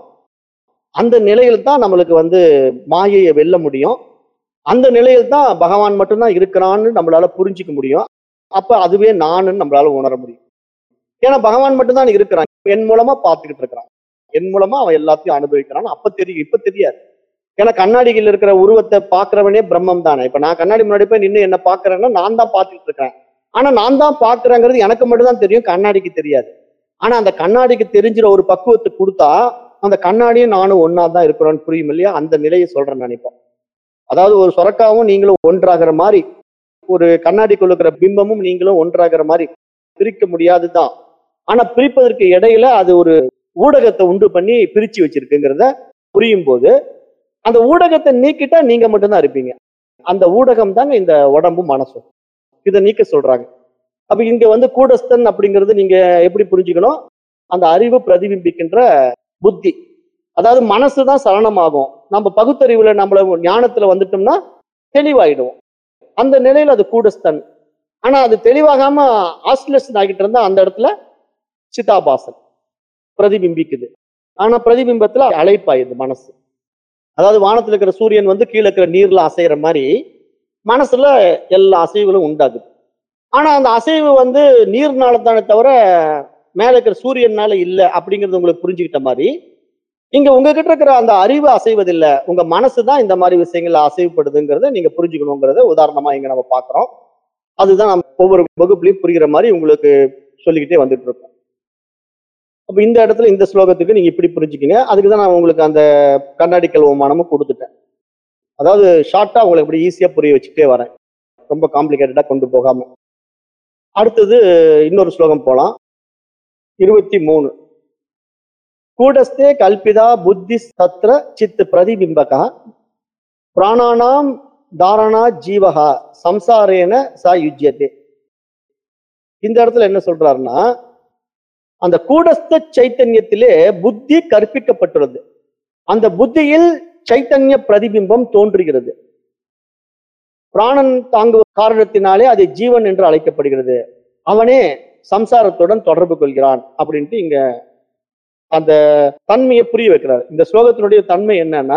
அந்த நிலையில் தான் நம்மளுக்கு வந்து மாயையை வெல்ல முடியும். அந்த நிலையில் தான் பகவான் மட்டும்தான் இருக்கிறான்னு நம்மளால புரிஞ்சிக்க முடியும். அப்ப அதுவே நான்னு நம்மளால உணர முடியும். ஏன்னா பகவான் மட்டும்தான் இருக்கிறான், என் மூலமா பார்த்துக்கிட்டு இருக்கிறான், என் மூலமா அவன் எல்லாத்தையும் அனுபவிக்கிறான். அப்ப தெரியும், இப்ப தெரியாது. ஏன்னா கண்ணாடியில் இருக்கிற உருவத்தை பாக்குறவனே பிரம்மம் தானே. இப்ப நான் கண்ணாடி முன்னாடி போய் நின்று என்ன பாக்குறேன்னா நான் தான் பார்த்துட்டு இருக்கேன். ஆனா நான் தான் பாக்குறேங்கிறது எனக்கு மட்டும் தான் தெரியும், கண்ணாடிக்கு தெரியாது. ஆனா அந்த கண்ணாடிக்கு தெரிஞ்சிற ஒரு பக்குவத்தை கொடுத்தா அந்த கண்ணாடியும் நானும் ஒன்னா தான் இருக்கிறோன்னு புரியும் இல்லையா? அந்த நிலையை சொல்றேன் நினைப்போம். அதாவது ஒரு சொரக்காவும் நீங்களும் ஒன்றாகிற மாதிரி, ஒரு கண்ணாடிக்குள்ள இருக்கிற பிம்பமும் நீங்களும் ஒன்றாகிற மாதிரி பிரிக்க முடியாதுதான். ஆனா பிரிப்பதற்கு இடையில அது ஒரு ஊடகத்தை உண்டு பண்ணி பிரிச்சு வச்சிருக்குங்கிறத புரியும் போது அந்த ஊடகத்தை நீக்கிட்டா நீங்க மட்டும்தான் இருப்பீங்க. அந்த ஊடகம் தாங்க இந்த உடம்பும் மனசும். இதை நீக்க சொல்றாங்க. அப்ப இங்க வந்து கூடஸ்தன் அப்படிங்கிறது நீங்க எப்படி புரிஞ்சுக்கணும்? அந்த அறிவு பிரதிபிம்பிக்கின்ற புத்தி, அதாவது மனசுதான் சலனமாகும். நம்ம பகுத்தறிவுல நம்மள ஞானத்துல வந்துட்டோம்னா தெளிவாயிடுவோம். அந்த நிலையில அது கூடஸ்தன். ஆனா அது தெளிவாகாம ஆசிலேஷன் ஆகிட்டு இருந்தா அந்த இடத்துல சிதாபாசன் பிரதிபிம்பிக்குது. ஆனா பிரதிபிம்பத்துல அலைப்பாயுது மனசு. அதாவது வானத்துல இருக்கிற சூரியன் வந்து கீழே இருக்கிற நீர்ல அசைகிற மாதிரி மனசுல எல்லா அசைவுகளும் உண்டாகுது. ஆனா அந்த அசைவு வந்து நீர்னால தானே தவிர மேல இருக்கிற சூரியனால இல்லை அப்படிங்கிறது உங்களுக்கு புரிஞ்சுக்கிட்ட மாதிரி இங்க உங்ககிட்ட இருக்கிற அந்த அறிவு அசைவதில்லை, உங்க மனசுதான் இந்த மாதிரி விஷயங்கள்ல அசைவுப்படுதுங்கிறத நீங்க புரிஞ்சுக்கணுங்கிறத உதாரணமா இங்க நம்ம பாக்குறோம். அதுதான் நம்ம ஒவ்வொரு வகுப்புலையும் புரிகிற மாதிரி உங்களுக்கு சொல்லிக்கிட்டே வந்துட்டு இருக்கோம். அப்ப இந்த இடத்துல இந்த ஸ்லோகத்துக்கு நீங்க இப்படி புரிஞ்சுக்கீங்க. அதுக்குதான் நான் உங்களுக்கு அந்த கண்ணாடிக்கல் ஓமானமும் கொடுத்துட்டேன். அதாவது ஷார்ட்டா உங்களுக்கு இப்படி ஈஸியா புரிய வச்சுட்டே வரேன், ரொம்ப காம்ப்ளிகேட்டடா கொண்டு போகாம. அடுத்தது இன்னொரு ஸ்லோகம் போலாம். 23. கூடஸ்தே கல்பிதா புத்தி தத்ர சித் பிரதிபிம்பகா பிராணானாம் தாரணா ஜீவகா சம்சாரேன ச யுஜ்யதே. இந்த இடத்துல என்ன சொல்றாருன்னா, அந்த கூடஸ்த சைத்தன்யத்திலே புத்தி கற்பிக்கப்பட்டுள்ளது. அந்த புத்தியில் சைத்தன்ய பிரதிபிம்பம் தோன்றுகிறது. பிராணன் தாங்கும் காரணத்தினாலே அது ஜீவன் என்று அழைக்கப்படுகிறது. அவனே சம்சாரத்துடன் தொடர்பு கொள்கிறான் அப்படின்ட்டு இங்க அந்த தன்மையை புரிய வைக்கிறார். இந்த ஸ்லோகத்தினுடைய தன்மை என்னன்னா,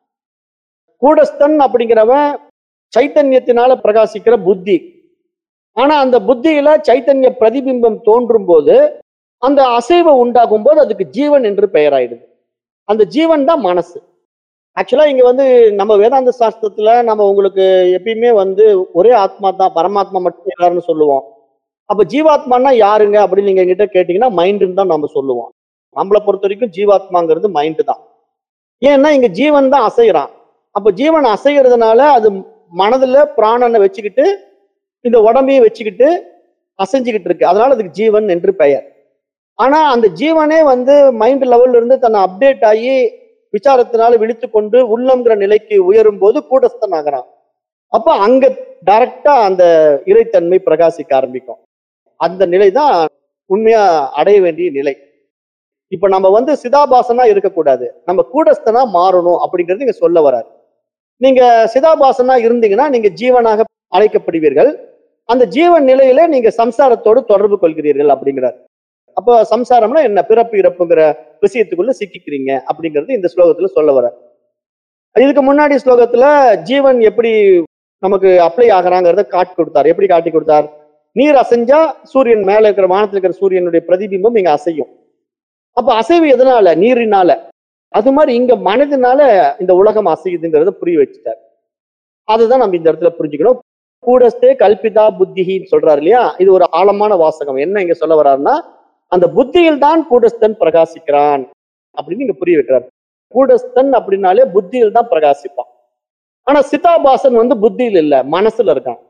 கூடஸ்தன் அப்படிங்கிறவன் சைத்தன்யத்தினால பிரகாசிக்கிற புத்தி. ஆனா அந்த புத்தியில சைத்தன்ய பிரதிபிம்பம் தோன்றும் போது அந்த அசைவு உண்டாகும் போது அதுக்கு ஜீவன் என்று பெயராயிடுது. அந்த ஜீவன் தான் மனசு. ஆக்சுவலா இங்க வந்து நம்ம வேதாந்த சாஸ்திரத்துல நம்ம உங்களுக்கு எப்பயுமே வந்து ஒரே ஆத்மா தான், பரமாத்மா மட்டும் யாருன்னு சொல்லுவோம். அப்ப ஜீவாத்மானா யாருங்க அப்படின்னு நீங்க என்கிட்ட கேட்டீங்கன்னா மைண்டுன்னு தான் நம்ம சொல்லுவோம். நம்மளை பொறுத்த வரைக்கும் ஜீவாத்மாங்கிறது மைண்டு தான். ஏன்னா இங்க ஜீவன் தான் அசைகிறான். அப்ப ஜீவன் அசைகிறதுனால அது மனதுல பிராணனை வச்சுக்கிட்டு இந்த உடம்பையும் வச்சுக்கிட்டு அசைஞ்சுக்கிட்டு இருக்கு. அதனால அதுக்கு ஜீவன் என்று பெயர். ஆனா அந்த ஜீவனே மைண்ட் லெவல்ல இருந்து தன்னை அப்டேட் ஆகி விசாரத்தினால விழித்து கொண்டு உள்ளம்ங்கிற நிலைக்கு உயரும் போது கூடஸ்தன் ஆகிறான். அப்ப அங்க டைரக்டா அந்த இறைத்தன்மை பிரகாசிக்க ஆரம்பிக்கும். அந்த நிலை தான் உண்மையா அடைய வேண்டிய நிலை. இப்ப நம்ம சிதாபாசனா இருக்கக்கூடாது, நம்ம கூடஸ்தனா மாறணும் அப்படிங்கிறது இங்க சொல்ல வராரு. நீங்க சிதாபாசனா இருந்தீங்கன்னா நீங்க ஜீவனாக அழைக்கப்படுவீர்கள். அந்த ஜீவன் நிலையில நீங்க சம்சாரத்தோடு தொடர்பு கொள்கிறீர்கள் அப்படிங்கிறார். அப்ப சம்சாரம்னா என்ன? பிறப்பு இறப்புங்கிற விஷயத்துக்குள்ள சிக்கிக்கிறீங்க அப்படிங்கிறது இந்த ஸ்லோகத்துல சொல்ல வர. இதுக்கு முன்னாடி ஸ்லோகத்துல ஜீவன் எப்படி நமக்கு அப்ளை ஆகிறாங்கிறத காட்டி கொடுத்தார். எப்படி காட்டி கொடுத்தார்? நீர் அசைஞ்சா சூரியன் மேல இருக்கிற வானத்துல இருக்கிற சூரியனுடைய பிரதிபிம்பம் இங்க அசையும். அப்ப அசைவு எதனால? நீரினால. அது மாதிரி இங்க மனதினால இந்த உலகம் அசையுதுங்கிறத புரிய வச்சுட்டார். அதுதான் நம்ம இந்த இடத்துல புரிஞ்சுக்கணும். கூடஸ்தே கல்பிதா புத்தின்னு சொல்றாரு இல்லையா? இது ஒரு ஆழமான வாசகம். என்ன இங்க சொல்ல வர்றாருன்னா, அந்த புத்தியில் தான் கூடஸ்தன் பிரகாசிக்கிறான் அப்படின்னு இங்க புரிய வைக்கிறார். கூடஸ்தன் அப்படின்னாலே புத்தியில் தான் பிரகாசிப்பான். ஆனா சிதாபாசன் புத்தியில் இல்ல, மனசுல இருக்கான்.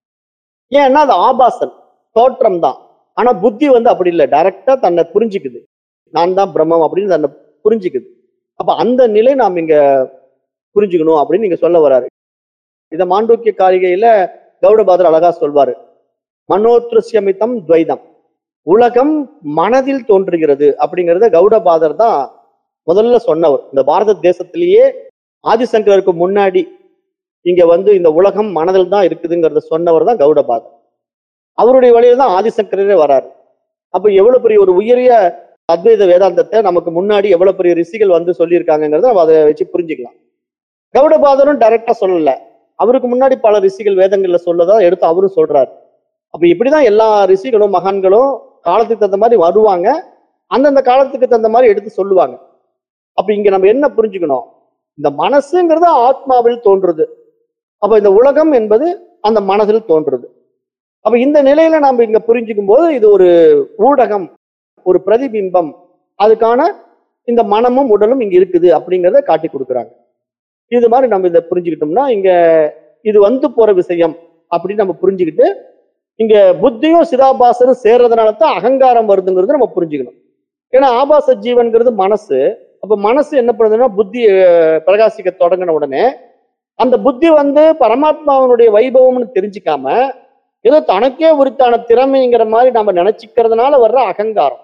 ஏன்னா அது ஆபாசன், தோற்றம் தான். ஆனா புத்தி அப்படி இல்லை, டைரக்டா தன்னை புரிஞ்சுக்குது. நான் தான் பிரம்மம் அப்படின்னு தன்னை புரிஞ்சுக்குது. அப்ப அந்த நிலை நாம் இங்க புரிஞ்சுக்கணும் அப்படின்னு நீங்க சொல்ல வர்றாரு. இத மாண்டூக்கிய காரிகையில கௌடபாதர் அழகா சொல்வாரு. மனோத்ருஷ்யமிதம் துவைதம், உலகம் மனதில் தோன்றுகிறது அப்படிங்கிறத கௌடபாதர் தான் முதல்ல சொன்னவர். இந்த பாரத தேசத்திலேயே ஆதிசங்கருக்கு முன்னாடி இங்க இந்த உலகம் மனதில் தான் இருக்குதுங்கிறத சொன்னவர் தான் கௌடபாதர். அவருடைய வழியில தான் ஆதிசங்கரே வராரு. அப்ப எவ்வளவு பெரிய ஒரு உயரிய அத்வைத வேதாந்தத்தை நமக்கு முன்னாடி எவ்வளவு பெரிய ரிஷிகள் சொல்லியிருக்காங்கிறத நம்ம அதை வச்சு புரிஞ்சுக்கலாம். கௌடபாதரும் டைரக்டா சொல்லல, அவருக்கு முன்னாடி பல ரிஷிகள் வேதங்கள்ல சொல்லதான் எடுத்து அவரும் சொல்றாரு. அப்ப இப்படிதான் எல்லா ரிஷிகளும் மகான்களும் காலத்துக்கு தகுந்த மாதிரி வருவாங்க, அந்தந்த காலத்துக்கு தகுந்த மாதிரி எடுத்து சொல்லுவாங்க. அப்ப இங்க நம்ம என்ன புரிஞ்சுக்கணும்? இந்த மனசுங்கிறது ஆத்மாவில் தோன்றுது. அப்ப இந்த உலகம் என்பது அந்த மனதில் தோன்றுது. அப்ப இந்த நிலையில நம்ம இங்க புரிஞ்சுக்கும் போது இது ஒரு ஊடகம், ஒரு பிரதிபிம்பம், அதுக்கான இந்த மனமும் உடலும் இங்க இருக்குது அப்படிங்கிறத காட்டி கொடுக்குறாங்க. இது மாதிரி நம்ம இதை புரிஞ்சுக்கிட்டோம்னா இங்க இது போற விஷயம் அப்படின்னு நம்ம புரிஞ்சுக்கிட்டு, இங்க புத்தியும் சிதாபாசனும் சேர்றதுனால தான் அகங்காரம் வருதுங்கிறது நம்ம புரிஞ்சுக்கணும். ஏன்னா ஆபாச ஜீவன்கிறது மனசு. அப்ப மனசு என்ன பண்ணுதுன்னா புத்தி பிரகாசிக்க தொடங்கின உடனே அந்த புத்தி பரமாத்மாவனுடைய வைபவம்னு தெரிஞ்சுக்காம ஏதோ தனக்கே உரித்தான திறமைங்கிற மாதிரி நம்ம நினைச்சுக்கிறதுனால வர்ற அகங்காரம்.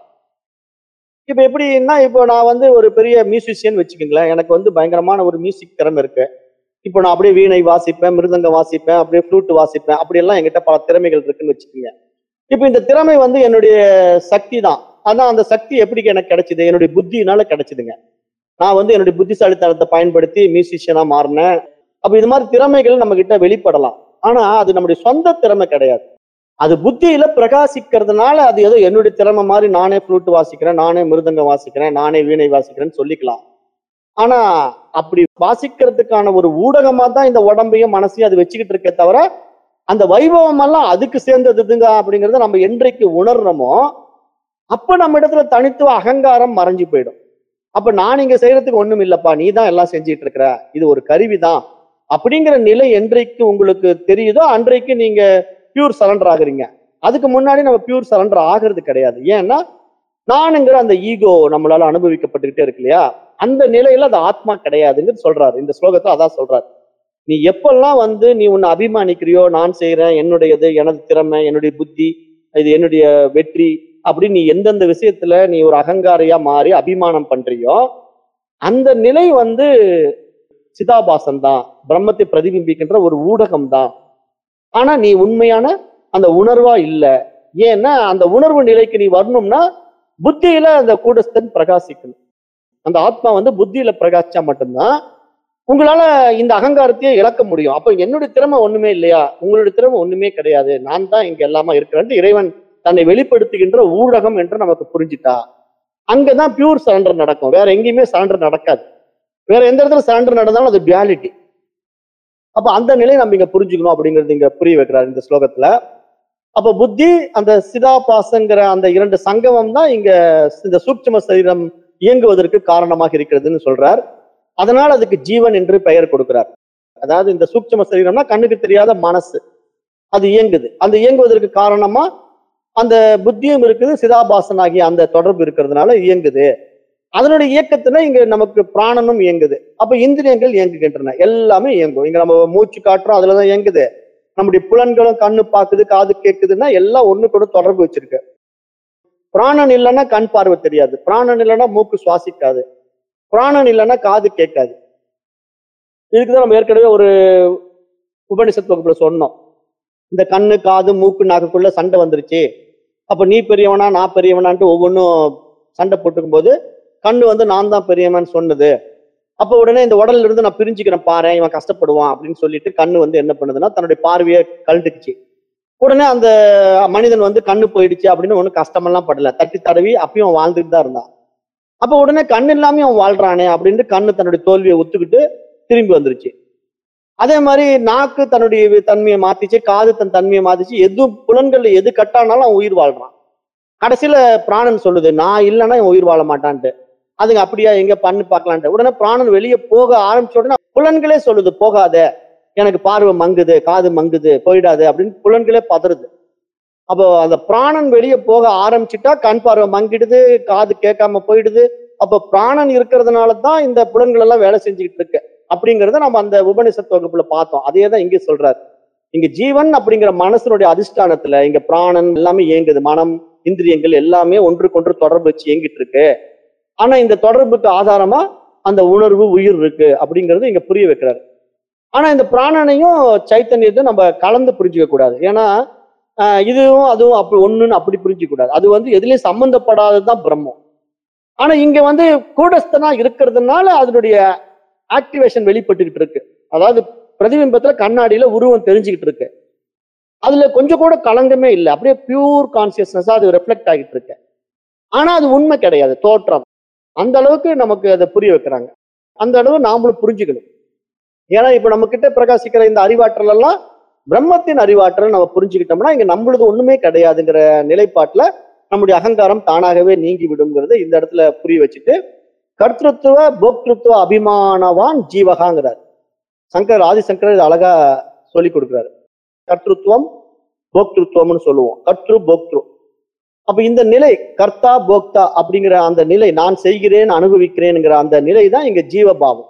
இப்ப எப்படின்னா, இப்போ நான் ஒரு பெரிய மியூசிஷியன் வச்சுக்கோங்களேன். எனக்கு பயங்கரமான ஒரு மியூசிக் திறமை இருக்கு. இப்போ நான் அப்படியே வீணை வாசிப்பேன், மிருதங்கம் வாசிப்பேன், அப்படியே ஃப்ளூட் வாசிப்பேன், அப்படியெல்லாம் என்கிட்ட பல திறமைகள் இருக்குன்னு வச்சுக்கோங்க. இப்போ இந்த திறமை என்னுடைய சக்தி தான். ஆனா அந்த சக்தி எப்படி எனக்கு கிடைச்சது? என்னுடைய புத்தியினால கிடைச்சதுங்க. நான் என்னுடைய புத்திசாலித்தனத்தை பயன்படுத்தி மியூசிஷியனா மாறினேன். அப்ப இது மாதிரி திறமைகள் நம்ம கிட்ட வெளிப்படலாம். ஆனா அது நம்முடைய சொந்த திறமை கிடையாது. அது புத்தியில பிரகாசிக்கிறதுனால அது ஏதோ என்னுடைய திறமை மாதிரி நானே ஃப்ளூட் வாசிக்கிறேன், நானே மிருதங்கம் வாசிக்கிறேன், நானே வீணை வாசிக்கிறேன்னு சொல்லிக்கலாம். ஆனா அப்படி வாசிக்கிறதுக்கான ஒரு ஊடகமா தான் இந்த உடம்பையும் மனசையும் அது வச்சுக்கிட்டு இருக்கே தவிர, அந்த வைபவம் எல்லாம் அதுக்கு சேர்ந்ததுங்க அப்படிங்கிறத நம்ம என்றைக்கு உணர்றோமோ அப்ப நம்ம இடத்துல தனித்துவ அகங்காரம் மறைஞ்சு போயிடும். அப்ப நான் இங்க செய்யறதுக்கு ஒண்ணும் இல்லப்பா, நீ தான் எல்லாம் செஞ்சிட்டு இருக்கிற, இது ஒரு கருவிதான் அப்படிங்கிற நிலை என்றைக்கு உங்களுக்கு தெரியுதோ அன்றைக்கு நீங்க பியூர் சரண்டர் ஆகுறீங்க. அதுக்கு முன்னாடி நம்ம பியூர் சரண்டர் ஆகிறது கிடையாது. ஏன்னா நானுங்கிற அந்த ஈகோ நம்மளால அனுபவிக்கப்பட்டுக்கிட்டே இருக்கு இல்லையா? அந்த நிலையில அது ஆத்மா கிடையாதுன்னு சொல்றாரு. இந்த ஸ்லோகத்துல அதான் சொல்றாரு. நீ எப்பெல்லாம் நீ உன்னை அபிமானிக்கிறியோ, நான் செய்யறேன், என்னுடையது, எனது திறமை, என்னுடைய புத்தி, இது என்னுடைய வெற்றி அப்படி நீ எந்தெந்த விஷயத்துல நீ ஒரு அகங்காரியா மாறி அபிமானம் பண்றியோ அந்த நிலை சிதாபாசன் தான், பிரம்மத்தை பிரதிபிம்பிக்கின்ற ஒரு ஊடகம் தான். ஆனா நீ உண்மையான அந்த உணர்வா இல்ல. ஏன்னா அந்த உணர்வு நிலைக்கு நீ வரணும்னா புத்தியில அந்த கூடஸ்தன் பிரகாசிக்கணும். அந்த ஆத்மா புத்தியில பிரகாசிச்சா மட்டும்தான் உங்களால இந்த அகங்காரத்தையே இழக்க முடியும். அப்ப என்னுடைய திறமை ஒண்ணுமே இல்லையா? உங்களுடைய திறமை ஒண்ணுமே கிடையாது, நான் தான் இங்க எல்லாமா இருக்கிறேன் இறைவன் தன்னை வெளிப்படுத்துகின்ற ஊடகம் என்று நமக்கு புரிஞ்சுட்டா அங்கதான் பியூர் சரண்டர் நடக்கும். வேற எங்கேயுமே சரண்டர் நடக்காது. வேற எந்த இடத்துல சரண்டர் நடந்தாலும் அது டுயாலிட்டி. அப்ப அந்த நிலையை நம்ம இங்க புரிஞ்சுக்கணும் அப்படிங்கிறது இங்க புரிய வைக்கிறார் இந்த ஸ்லோகத்துல. அப்ப புத்தி அந்த சிதாபாசங்கிற அந்த இரண்டு சங்கமம் தான் இங்க இந்த சூட்சும சரீரம் இயங்குவதற்கு காரணமாக இருக்கிறதுன்னு சொல்றார். அதனால் அதுக்கு ஜீவன் என்று பெயர் கொடுக்கிறார். அதாவது இந்த சூட்சும சரீரம்னா கண்ணுக்கு தெரியாத மனசு, அது இயங்குது. அந்த இயங்குவதற்கு காரணமா அந்த புத்தியும் இருக்குது, சிதாபாசன் ஆகிய அந்த தொடர்பு இருக்கிறதுனால இயங்குது. அதனுடைய இயக்கத்துல இங்க நமக்கு பிராணனும் இயங்குது. அப்ப இந்திரியங்கள் இயங்குகின்றன, எல்லாமே இயங்கும். இங்க நம்ம மூச்சு காட்டுறோம், அதுலதான் இயங்குது. நம்முடைய புலன்களும் கண்ணு பாக்குது, காது கேட்குதுன்னா எல்லாம் ஒண்ணு கூட தொடர்பு வச்சிருக்கு. பிராணன் இல்லைன்னா கண் பார்வை தெரியாது, பிராணன் இல்லைன்னா மூக்கு சுவாசிக்காது, பிராணன் இல்லைன்னா காது கேட்காது. இதுக்குதான் நம்ம ஏற்கனவே ஒரு உபனிஷத் வகுப்புல சொன்னோம். இந்த கண்ணு காது மூக்கு நாக்குக்குள்ள சண்டை வந்துருச்சு, அப்ப நீ பெரியவனா நான் பெரியவனான்ட்டு ஒவ்வொன்றும் சண்டை போட்டுக்கும் போது கண்ணு வந்து நான் தான் பெரியவன் சொன்னது. அப்ப உடனே இந்த உடல்ல இருந்து நான் பிரிஞ்சுக்கிறேன் பாரு, இவன் கஷ்டப்படுவான் அப்படின்னு சொல்லிட்டு கண்ணு வந்து என்ன பண்ணுதுன்னா தன்னுடைய பார்வையை கழட்டுச்சு. உடனே அந்த மனிதன் வந்து கண்ணு போயிடுச்சு அப்படின்னு ஒன்றும் கஷ்டமெல்லாம் படல, தட்டி தடவி அப்பயும் வாழ்ந்துட்டு தான் இருந்தான். அப்ப உடனே கண்ணு இல்லாம அவன் வாழ்றானே அப்படின்னு கண்ணு தன்னுடைய தோல்வியை ஒத்துக்கிட்டு திரும்பி வந்துருச்சு. அதே மாதிரி நாக்கு தன்னுடைய தன்மையை மாத்திச்சு, காது தன் தன்மையை மாத்திச்சு, எது புலன்கள்ல எது கட்டானாலும் அவன் உயிர் வாழ்றான். கடைசியில பிராணன் சொல்லுது நான் இல்லைன்னா இவன் உயிர் வாழ மாட்டான்ட்டு. அதுங்க அப்படியா, எங்க பண்ணு பார்க்கலான்ட்டு. உடனே பிராணன் வெளியே போக ஆரம்பிச்ச உடனே புலன்களே சொல்லுது போகாத, எனக்கு பார்வை மங்குது, காது மங்குது, போயிடாது அப்படின்னு புலன்களே பதறுது. அப்போ அந்த பிராணன் வெளியே போக ஆரம்பிச்சுட்டா கண் பார்வை மங்கிடுது, காது கேட்காம போயிடுது. அப்போ பிராணன் இருக்கிறதுனால தான் இந்த புலன்கள் எல்லாம் வேலை செஞ்சுக்கிட்டு இருக்கு அப்படிங்கிறத நம்ம அந்த உபனிஷத் வகுப்புல பார்த்தோம். அதே தான் இங்கே சொல்றாரு. இங்க ஜீவன் அப்படிங்கிற மனசனுடைய அதிஷ்டானத்துல இங்க பிராணன் எல்லாமே இயங்குது, மனம் இந்திரியங்கள் எல்லாமே ஒன்றுக்கொன்று தொடர்பு வச்சு இயங்கிட்டு இருக்கு. ஆனா இந்த தொடர்புக்கு ஆதாரமா அந்த உணர்வு உயிர் இருக்கு அப்படிங்கிறது இங்க புரிய வைக்கிறாரு. ஆனா இந்த பிராணனையும் சைத்தன்யத்தையும் நம்ம கலந்து புரிஞ்சுக்க கூடாது. ஏன்னா இதுவும் அதுவும் அப்படி ஒண்ணுன்னு அப்படி புரிஞ்சுக்க கூடாது. அது வந்து எதுலயும் சம்பந்தப்படாததுதான் பிரம்மம். ஆனா இங்க வந்து கூடஸ்தனா இருக்கிறதுனால அதனுடைய ஆக்டிவேஷன் வெளிப்பட்டுக்கிட்டு இருக்கு. அதாவது பிரதிபிம்பத்துல கண்ணாடியில உருவம் தெரிஞ்சுக்கிட்டு இருக்கு. அதுல கொஞ்சம் கூட கலங்கமே இல்லை, அப்படியே பியூர் கான்சியஸ்னஸா அது ரெஃப்ளெக்ட் ஆகிட்டு இருக்கு. ஆனா அது உண்மை கிடையாது, தோற்றம். அந்த அளவுக்கு நமக்கு அதை புரிய வைக்கிறாங்க. அந்த அளவு நாமளும் புரிஞ்சுக்கணும். ஏன்னா இப்ப நம்ம கிட்ட பிரகாசிக்கிற இந்த அறிவாற்றல் எல்லாம் பிரம்மத்தின் அறிவாற்றல் நம்ம புரிஞ்சுக்கிட்டோம்னா இங்க நம்மளது ஒண்ணுமே கிடையாதுங்கிற நிலைப்பாட்டுல நம்முடைய அகங்காரம் தானாகவே நீங்கி விடுங்கிறத இந்த இடத்துல புரிய வச்சுட்டு கர்த்திருத்துவ போக்திருத்துவ அபிமானவான் ஜீவகாங்கிறார் சங்கர். ஆதிசங்கர் இது அழகா சொல்லி கொடுக்குறாரு. கர்த்திருத்துவம் போக்திருத்துவம்னு சொல்லுவோம், கர்த்திரு போக்திரு. அப்ப இந்த நிலை கர்த்தா போக்தா அப்படிங்கிற அந்த நிலை, நான் செய்கிறேன் அனுபவிக்கிறேன்ங்கிற அந்த நிலை தான் இங்க ஜீவபாவம்.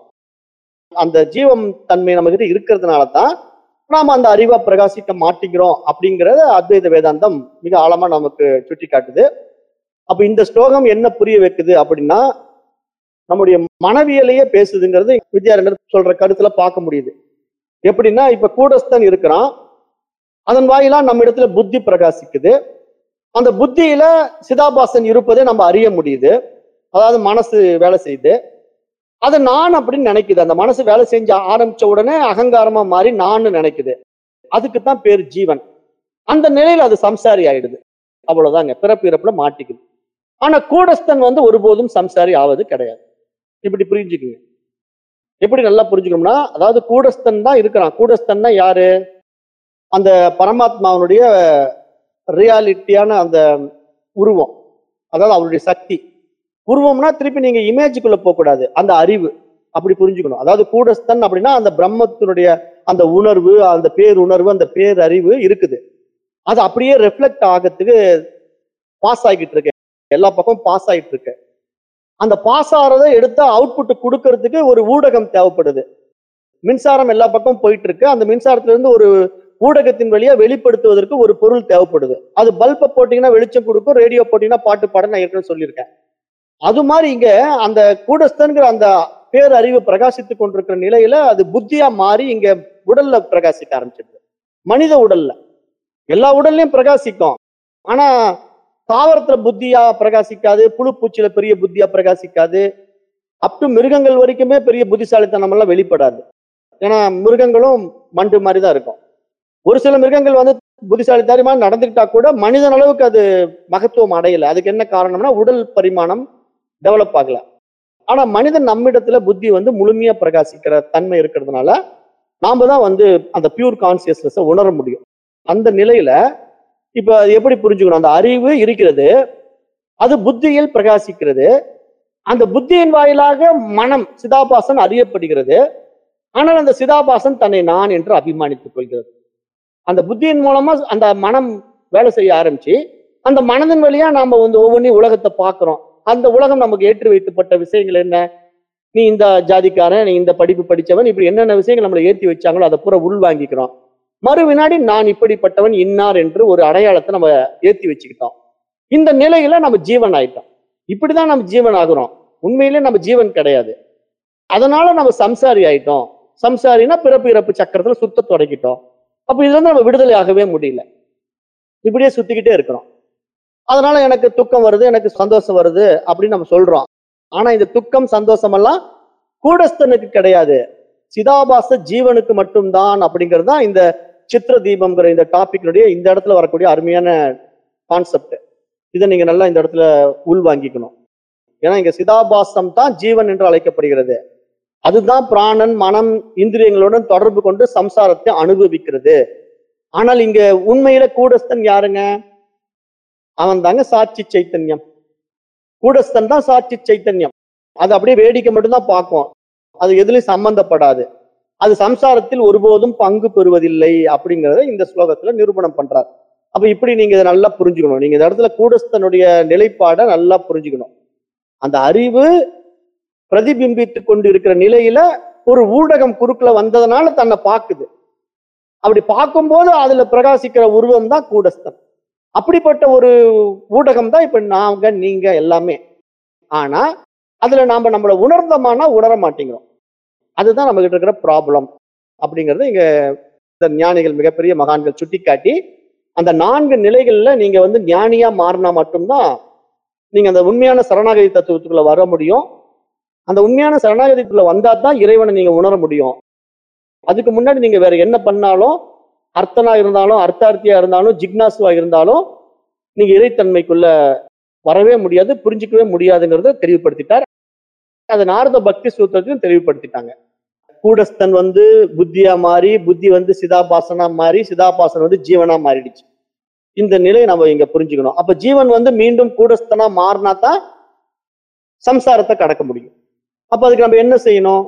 அந்த ஜீவம் தன்மை நம்ம கிட்ட இருக்கிறதுனால தான் நாம அந்த அறிவா பிரகாசிக்க மாட்டேங்கிறோம் அப்படிங்கிறத அத்வைத வேதாந்தம் மிக ஆழமா நமக்கு சுட்டி காட்டுது. அப்ப இந்த ஸ்லோகம் என்ன புரிய வைக்குது அப்படின்னா நம்முடைய மனவியலையே பேசுதுங்கிறது வித்யாரண்யர் சொல்ற கருத்துல பார்க்க முடியுது. எப்படின்னா இப்ப கூடஸ்தன் இருக்கிறான், அதன் வாயிலா நம்ம இடத்துல புத்தி பிரகாசிக்குது. அந்த புத்தியில சிதாபாசன் இருப்பதை நம்ம அறிய முடியுது. அதாவது மனசு வேலை செய்யுது, அது நான் அப்படின்னு நினைக்குது. அந்த மனசு வேலை செஞ்சு ஆரம்பிச்ச உடனே அகங்காரமா மாறி நான் நினைக்குது. அதுக்குத்தான் பேர் ஜீவன். அந்த நிலையில அது சம்சாரி ஆயிடுது. அவ்வளவுதாங்க, பிறப்பு இறப்புல மாட்டிக்குது. ஆனா கூடஸ்தன் வந்து ஒருபோதும் சம்சாரி ஆவது கிடையாது. இப்படி புரிஞ்சுக்குங்க. எப்படி நல்லா புரிஞ்சுக்கணும்னா, அதாவது கூடஸ்தன் தான் இருக்கிறான். கூடஸ்தன் தான் யாரு? அந்த பரமாத்மாவனுடைய ரியாலிட்டியான அந்த உருவம், அதாவது அவருடைய சக்தி. உருவம்னா திருப்பி நீங்க இமேஜுக்குள்ள போக கூடாது, அந்த அறிவு அப்படி புரிஞ்சுக்கணும். அதாவது கூடஸ்தன் அப்படின்னா அந்த பிரம்மத்தினுடைய அந்த உணர்வு, அந்த பேருணர்வு, அந்த பேரறிவு இருக்குது. அது அப்படியே ரெஃப்ளெக்ட் ஆகிறதுக்கு பாஸ் ஆகிட்டு இருக்கு, எல்லா பக்கம் பாஸ் ஆகிட்டு இருக்கு. அந்த பாஸ் ஆறதை எடுத்து அவுட்புட் கொடுக்கறதுக்கு ஒரு ஊடகம் தேவைப்படுது. மின்சாரம் எல்லா பக்கம் போயிட்டு இருக்கு, அந்த மின்சாரத்துல இருந்து ஒரு ஊடகத்தின் வழியா வெளிப்படுத்துவதற்கு ஒரு பொருள் தேவைப்படுது. அது பல்பை போட்டீங்கன்னா வெளிச்சம் கொடுக்கும், ரேடியோ போட்டீங்கன்னா பாட்டு பாட நான் ஏற்கனவே சொல்லியிருக்கேன். அது மாதிரி இங்க அந்த கூடஸ்தன்கிற அந்த பேரறிவு பிரகாசித்துக் கொண்டிருக்கிற நிலையில அது புத்தியா மாறி இங்க உடல்ல பிரகாசிக்க ஆரம்பிச்சிருது. மனித உடல்ல, எல்லா உடல்லையும் பிரகாசிக்கும். ஆனா தாவரத்துல புத்தியா பிரகாசிக்காது, புழு பூச்சியில பெரிய புத்தியா பிரகாசிக்காது, அப்டு மிருகங்கள் வரைக்குமே பெரிய புத்திசாலித்தனம் எல்லாம் வெளிப்படாது. ஏன்னா மிருகங்களும் மண்டு மாதிரி தான் இருக்கும். ஒரு சில மிருகங்கள் வந்து புத்திசாலித்தனமா நடந்துக்கிட்டா கூட மனிதன் அளவுக்கு அது மகத்துவம் அடையல. அதுக்கு என்ன காரணம்னா உடல் பரிமாணம் டெவலப் ஆகல. ஆனா மனிதன் நம்மிடத்துல புத்தி வந்து முழுமையா பிரகாசிக்கிற தன்மை இருக்கிறதுனால நாம தான் வந்து அந்த பியூர் கான்சியஸ்னஸ் உணர முடியும். அந்த நிலையில இப்ப எப்படி புரிஞ்சுக்கணும்? அந்த அறிவு இருக்கிறது, அது புத்தியில் பிரகாசிக்கிறது. அந்த புத்தியின் வாயிலாக மனம் சிதாபாசன் அறியப்படுகிறது. ஆனால் அந்த சிதாபாசன் தன்னை நான் என்று அபிமானித்துக் கொள்கிறது. அந்த புத்தியின் மூலமா அந்த மனம் வேலை செய்ய ஆரம்பிச்சு, அந்த மனதின் வழியா நாம ஒவ்வொன்றையும் உலகத்தை பார்க்கிறோம். அந்த உலகம் நமக்கு ஏற்றி வைக்கப்பட்ட விஷயங்கள் என்ன? நீ இந்த ஜாதிக்காரன், நீ இந்த படிப்பு படிச்சவன், இப்படி என்னென்ன விஷயங்கள் நம்மளை ஏற்றி வச்சாங்களோ அதை பூரா உள் வாங்கிக்கிறோம். மறு வினாடி நான் இப்படிப்பட்டவன் இன்னார் என்று ஒரு அடையாளத்தை நம்ம ஏற்றி வச்சுக்கிட்டோம். இந்த நிலையில நம்ம ஜீவன் ஆயிட்டோம். இப்படிதான் நம்ம ஜீவன் ஆகுறோம். உண்மையிலே நம்ம ஜீவன் கிடையாது. அதனால நம்ம சம்சாரி ஆயிட்டோம். சம்சாரினா பிறப்பு இறப்பு சக்கரத்துல சுத்த தொடங்கிட்டோம். அப்ப இதுல இருந்து நம்ம விடுதலை ஆகவே முடியல. இப்படியே சுத்திக்கிட்டே இருக்கிறோம். அதனால எனக்கு துக்கம் வருது, எனக்கு சந்தோஷம் வருது அப்படின்னு நம்ம சொல்றோம். ஆனா இந்த துக்கம் சந்தோஷம் எல்லாம் கூடஸ்தனுக்கு கிடையாது, சிதாபாச ஜீவனுக்கு மட்டும்தான். அப்படிங்கிறது தான் இந்த சித்திர தீபம்ங்கிற இந்த டாபிக்னுடைய இந்த இடத்துல வரக்கூடிய அருமையான கான்செப்ட். இதை நீங்க நல்லா இந்த இடத்துல உள் வாங்கிக்கணும். ஏன்னா இங்க சிதாபாசம் தான் ஜீவன் என்று அழைக்கப்படுகிறது. அதுதான் பிராணன் மனம் இந்திரியங்களுடன் தொடர்பு கொண்டு சம்சாரத்தை அனுபவிக்கிறது. ஆனால் இங்க உண்மையில கூடஸ்தன் யாருங்க? அவன் தாங்க சாட்சி சைத்தன்யம். கூடஸ்தன் தான் சாட்சி சைத்தன்யம். அது அப்படியே வேடிக்கை மட்டும்தான் பார்க்கும். அது எதுலையும் சம்பந்தப்படாது. அது சம்சாரத்தில் ஒருபோதும் பங்கு பெறுவதில்லை அப்படிங்கிறத இந்த ஸ்லோகத்துல நிரூபணம் பண்றார். அப்ப இப்படி நீங்க இதை நல்லா புரிஞ்சுக்கணும். நீங்க இந்த இடத்துல கூடஸ்தனுடைய நிலைப்பாடை நல்லா புரிஞ்சுக்கணும். அந்த அறிவு பிரதிபிம்பித்துக் கொண்டு இருக்கிற நிலையில ஒரு ஊடகம் குறுக்குல வந்ததுனால தன்னை பார்க்குது. அப்படி பார்க்கும்போது அதுல பிரகாசிக்கிற உருவம் தான் கூடஸ்தன். அப்படிப்பட்ட ஒரு ஊடகம் தான் இப்ப நாங்க நீங்க எல்லாமே. ஆனா அதுல நாம நம்மளை உணர்ந்தோமானா உணர மாட்டேங்கிறோம். அதுதான் நம்ம கிட்ட இருக்கிற ப்ராப்ளம் அப்படிங்கிறது இங்க இந்த ஞானிகள் மிகப்பெரிய மகான்கள் சுட்டிக்காட்டி, அந்த 4 நிலைகள்ல நீங்க ஞானியா மாறினா மட்டும்தான் நீங்க அந்த உண்மையான சரணாகதி தத்துவத்துக்குள்ள வர முடியும். அந்த உண்மையான சரணாகதிக்குள்ள வந்தா தான் இறைவனை நீங்க உணர முடியும். அதுக்கு முன்னாடி நீங்க வேற என்ன பண்ணாலும், அர்த்தனா இருந்தாலும் அர்த்தார்த்தியா இருந்தாலும் ஜிக்னாசுவா இருந்தாலும் நீங்க இறைத்தன்மைக்குள்ள வரவே முடியாது, புரிஞ்சிக்கவே முடியாதுங்கிறத தெளிவுபடுத்திட்டார். அதை நாரத பக்தி சூத்திரத்தையும் தெளிவுபடுத்திட்டாங்க. கூடஸ்தன் புத்தியா மாறி, புத்தி சிதாபாசனா மாறி, சிதாபாசன் ஜீவனா மாறிடுச்சு. இந்த நிலையை நம்ம இங்க புரிஞ்சுக்கணும். அப்ப ஜீவன் மீண்டும் கூடஸ்தனா மாறினா தான் சம்சாரத்தை கடக்க முடியும். அப்ப அதுக்கு நம்ம என்ன செய்யணும்?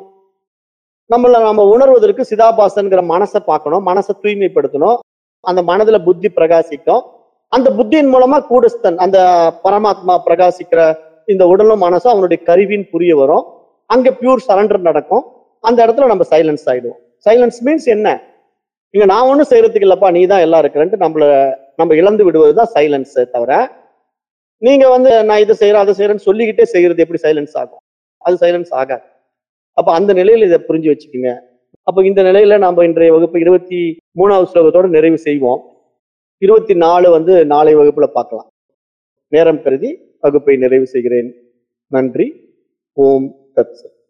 நம்ம உணர்வதற்கு சிதாபாசன்கிற மனசை பார்க்கணும், மனசை தூய்மைப்படுத்தணும். அந்த மனதுல புத்தி பிரகாசிக்கும். அந்த புத்தியின் மூலமா கூடஸ்தன் அந்த பரமாத்மா பிரகாசிக்கிற இந்த உடலும் மனசும் அவனுடைய கருவின் புரிய வரும். அங்க பியூர் சரண்டர் நடக்கும். அந்த இடத்துல நம்ம சைலன்ஸ் ஆயிடுவோம். சைலன்ஸ் மீன்ஸ் என்ன? இங்க நான் ஒண்ணும் செய்யறதுக்கு இல்லப்பா, நீ தான் எல்லாம் இருக்கிறன்ட்டு நம்ம இழந்து விடுவதுதான் சைலன்ஸ். தவிர நீங்க நான் இதை செய்யறேன் அதை செய்யறேன்னு சொல்லிக்கிட்டே செய்யறது எப்படி சைலன்ஸ் ஆகும்? அது சைலன்ஸ் ஆகாது. அப்ப அந்த நிலையில இதை புரிஞ்சு வச்சுக்கோங்க. அப்ப இந்த நிலையில நம்ம இன்றைய வகுப்பு 23வது ஸ்லோகத்தோட நிறைவு செய்வோம். 24 நாளை வகுப்புல பார்க்கலாம். நேரம் கருதி வகுப்பை நிறைவு செய்கிறேன். நன்றி. ஓம் தத் சத்.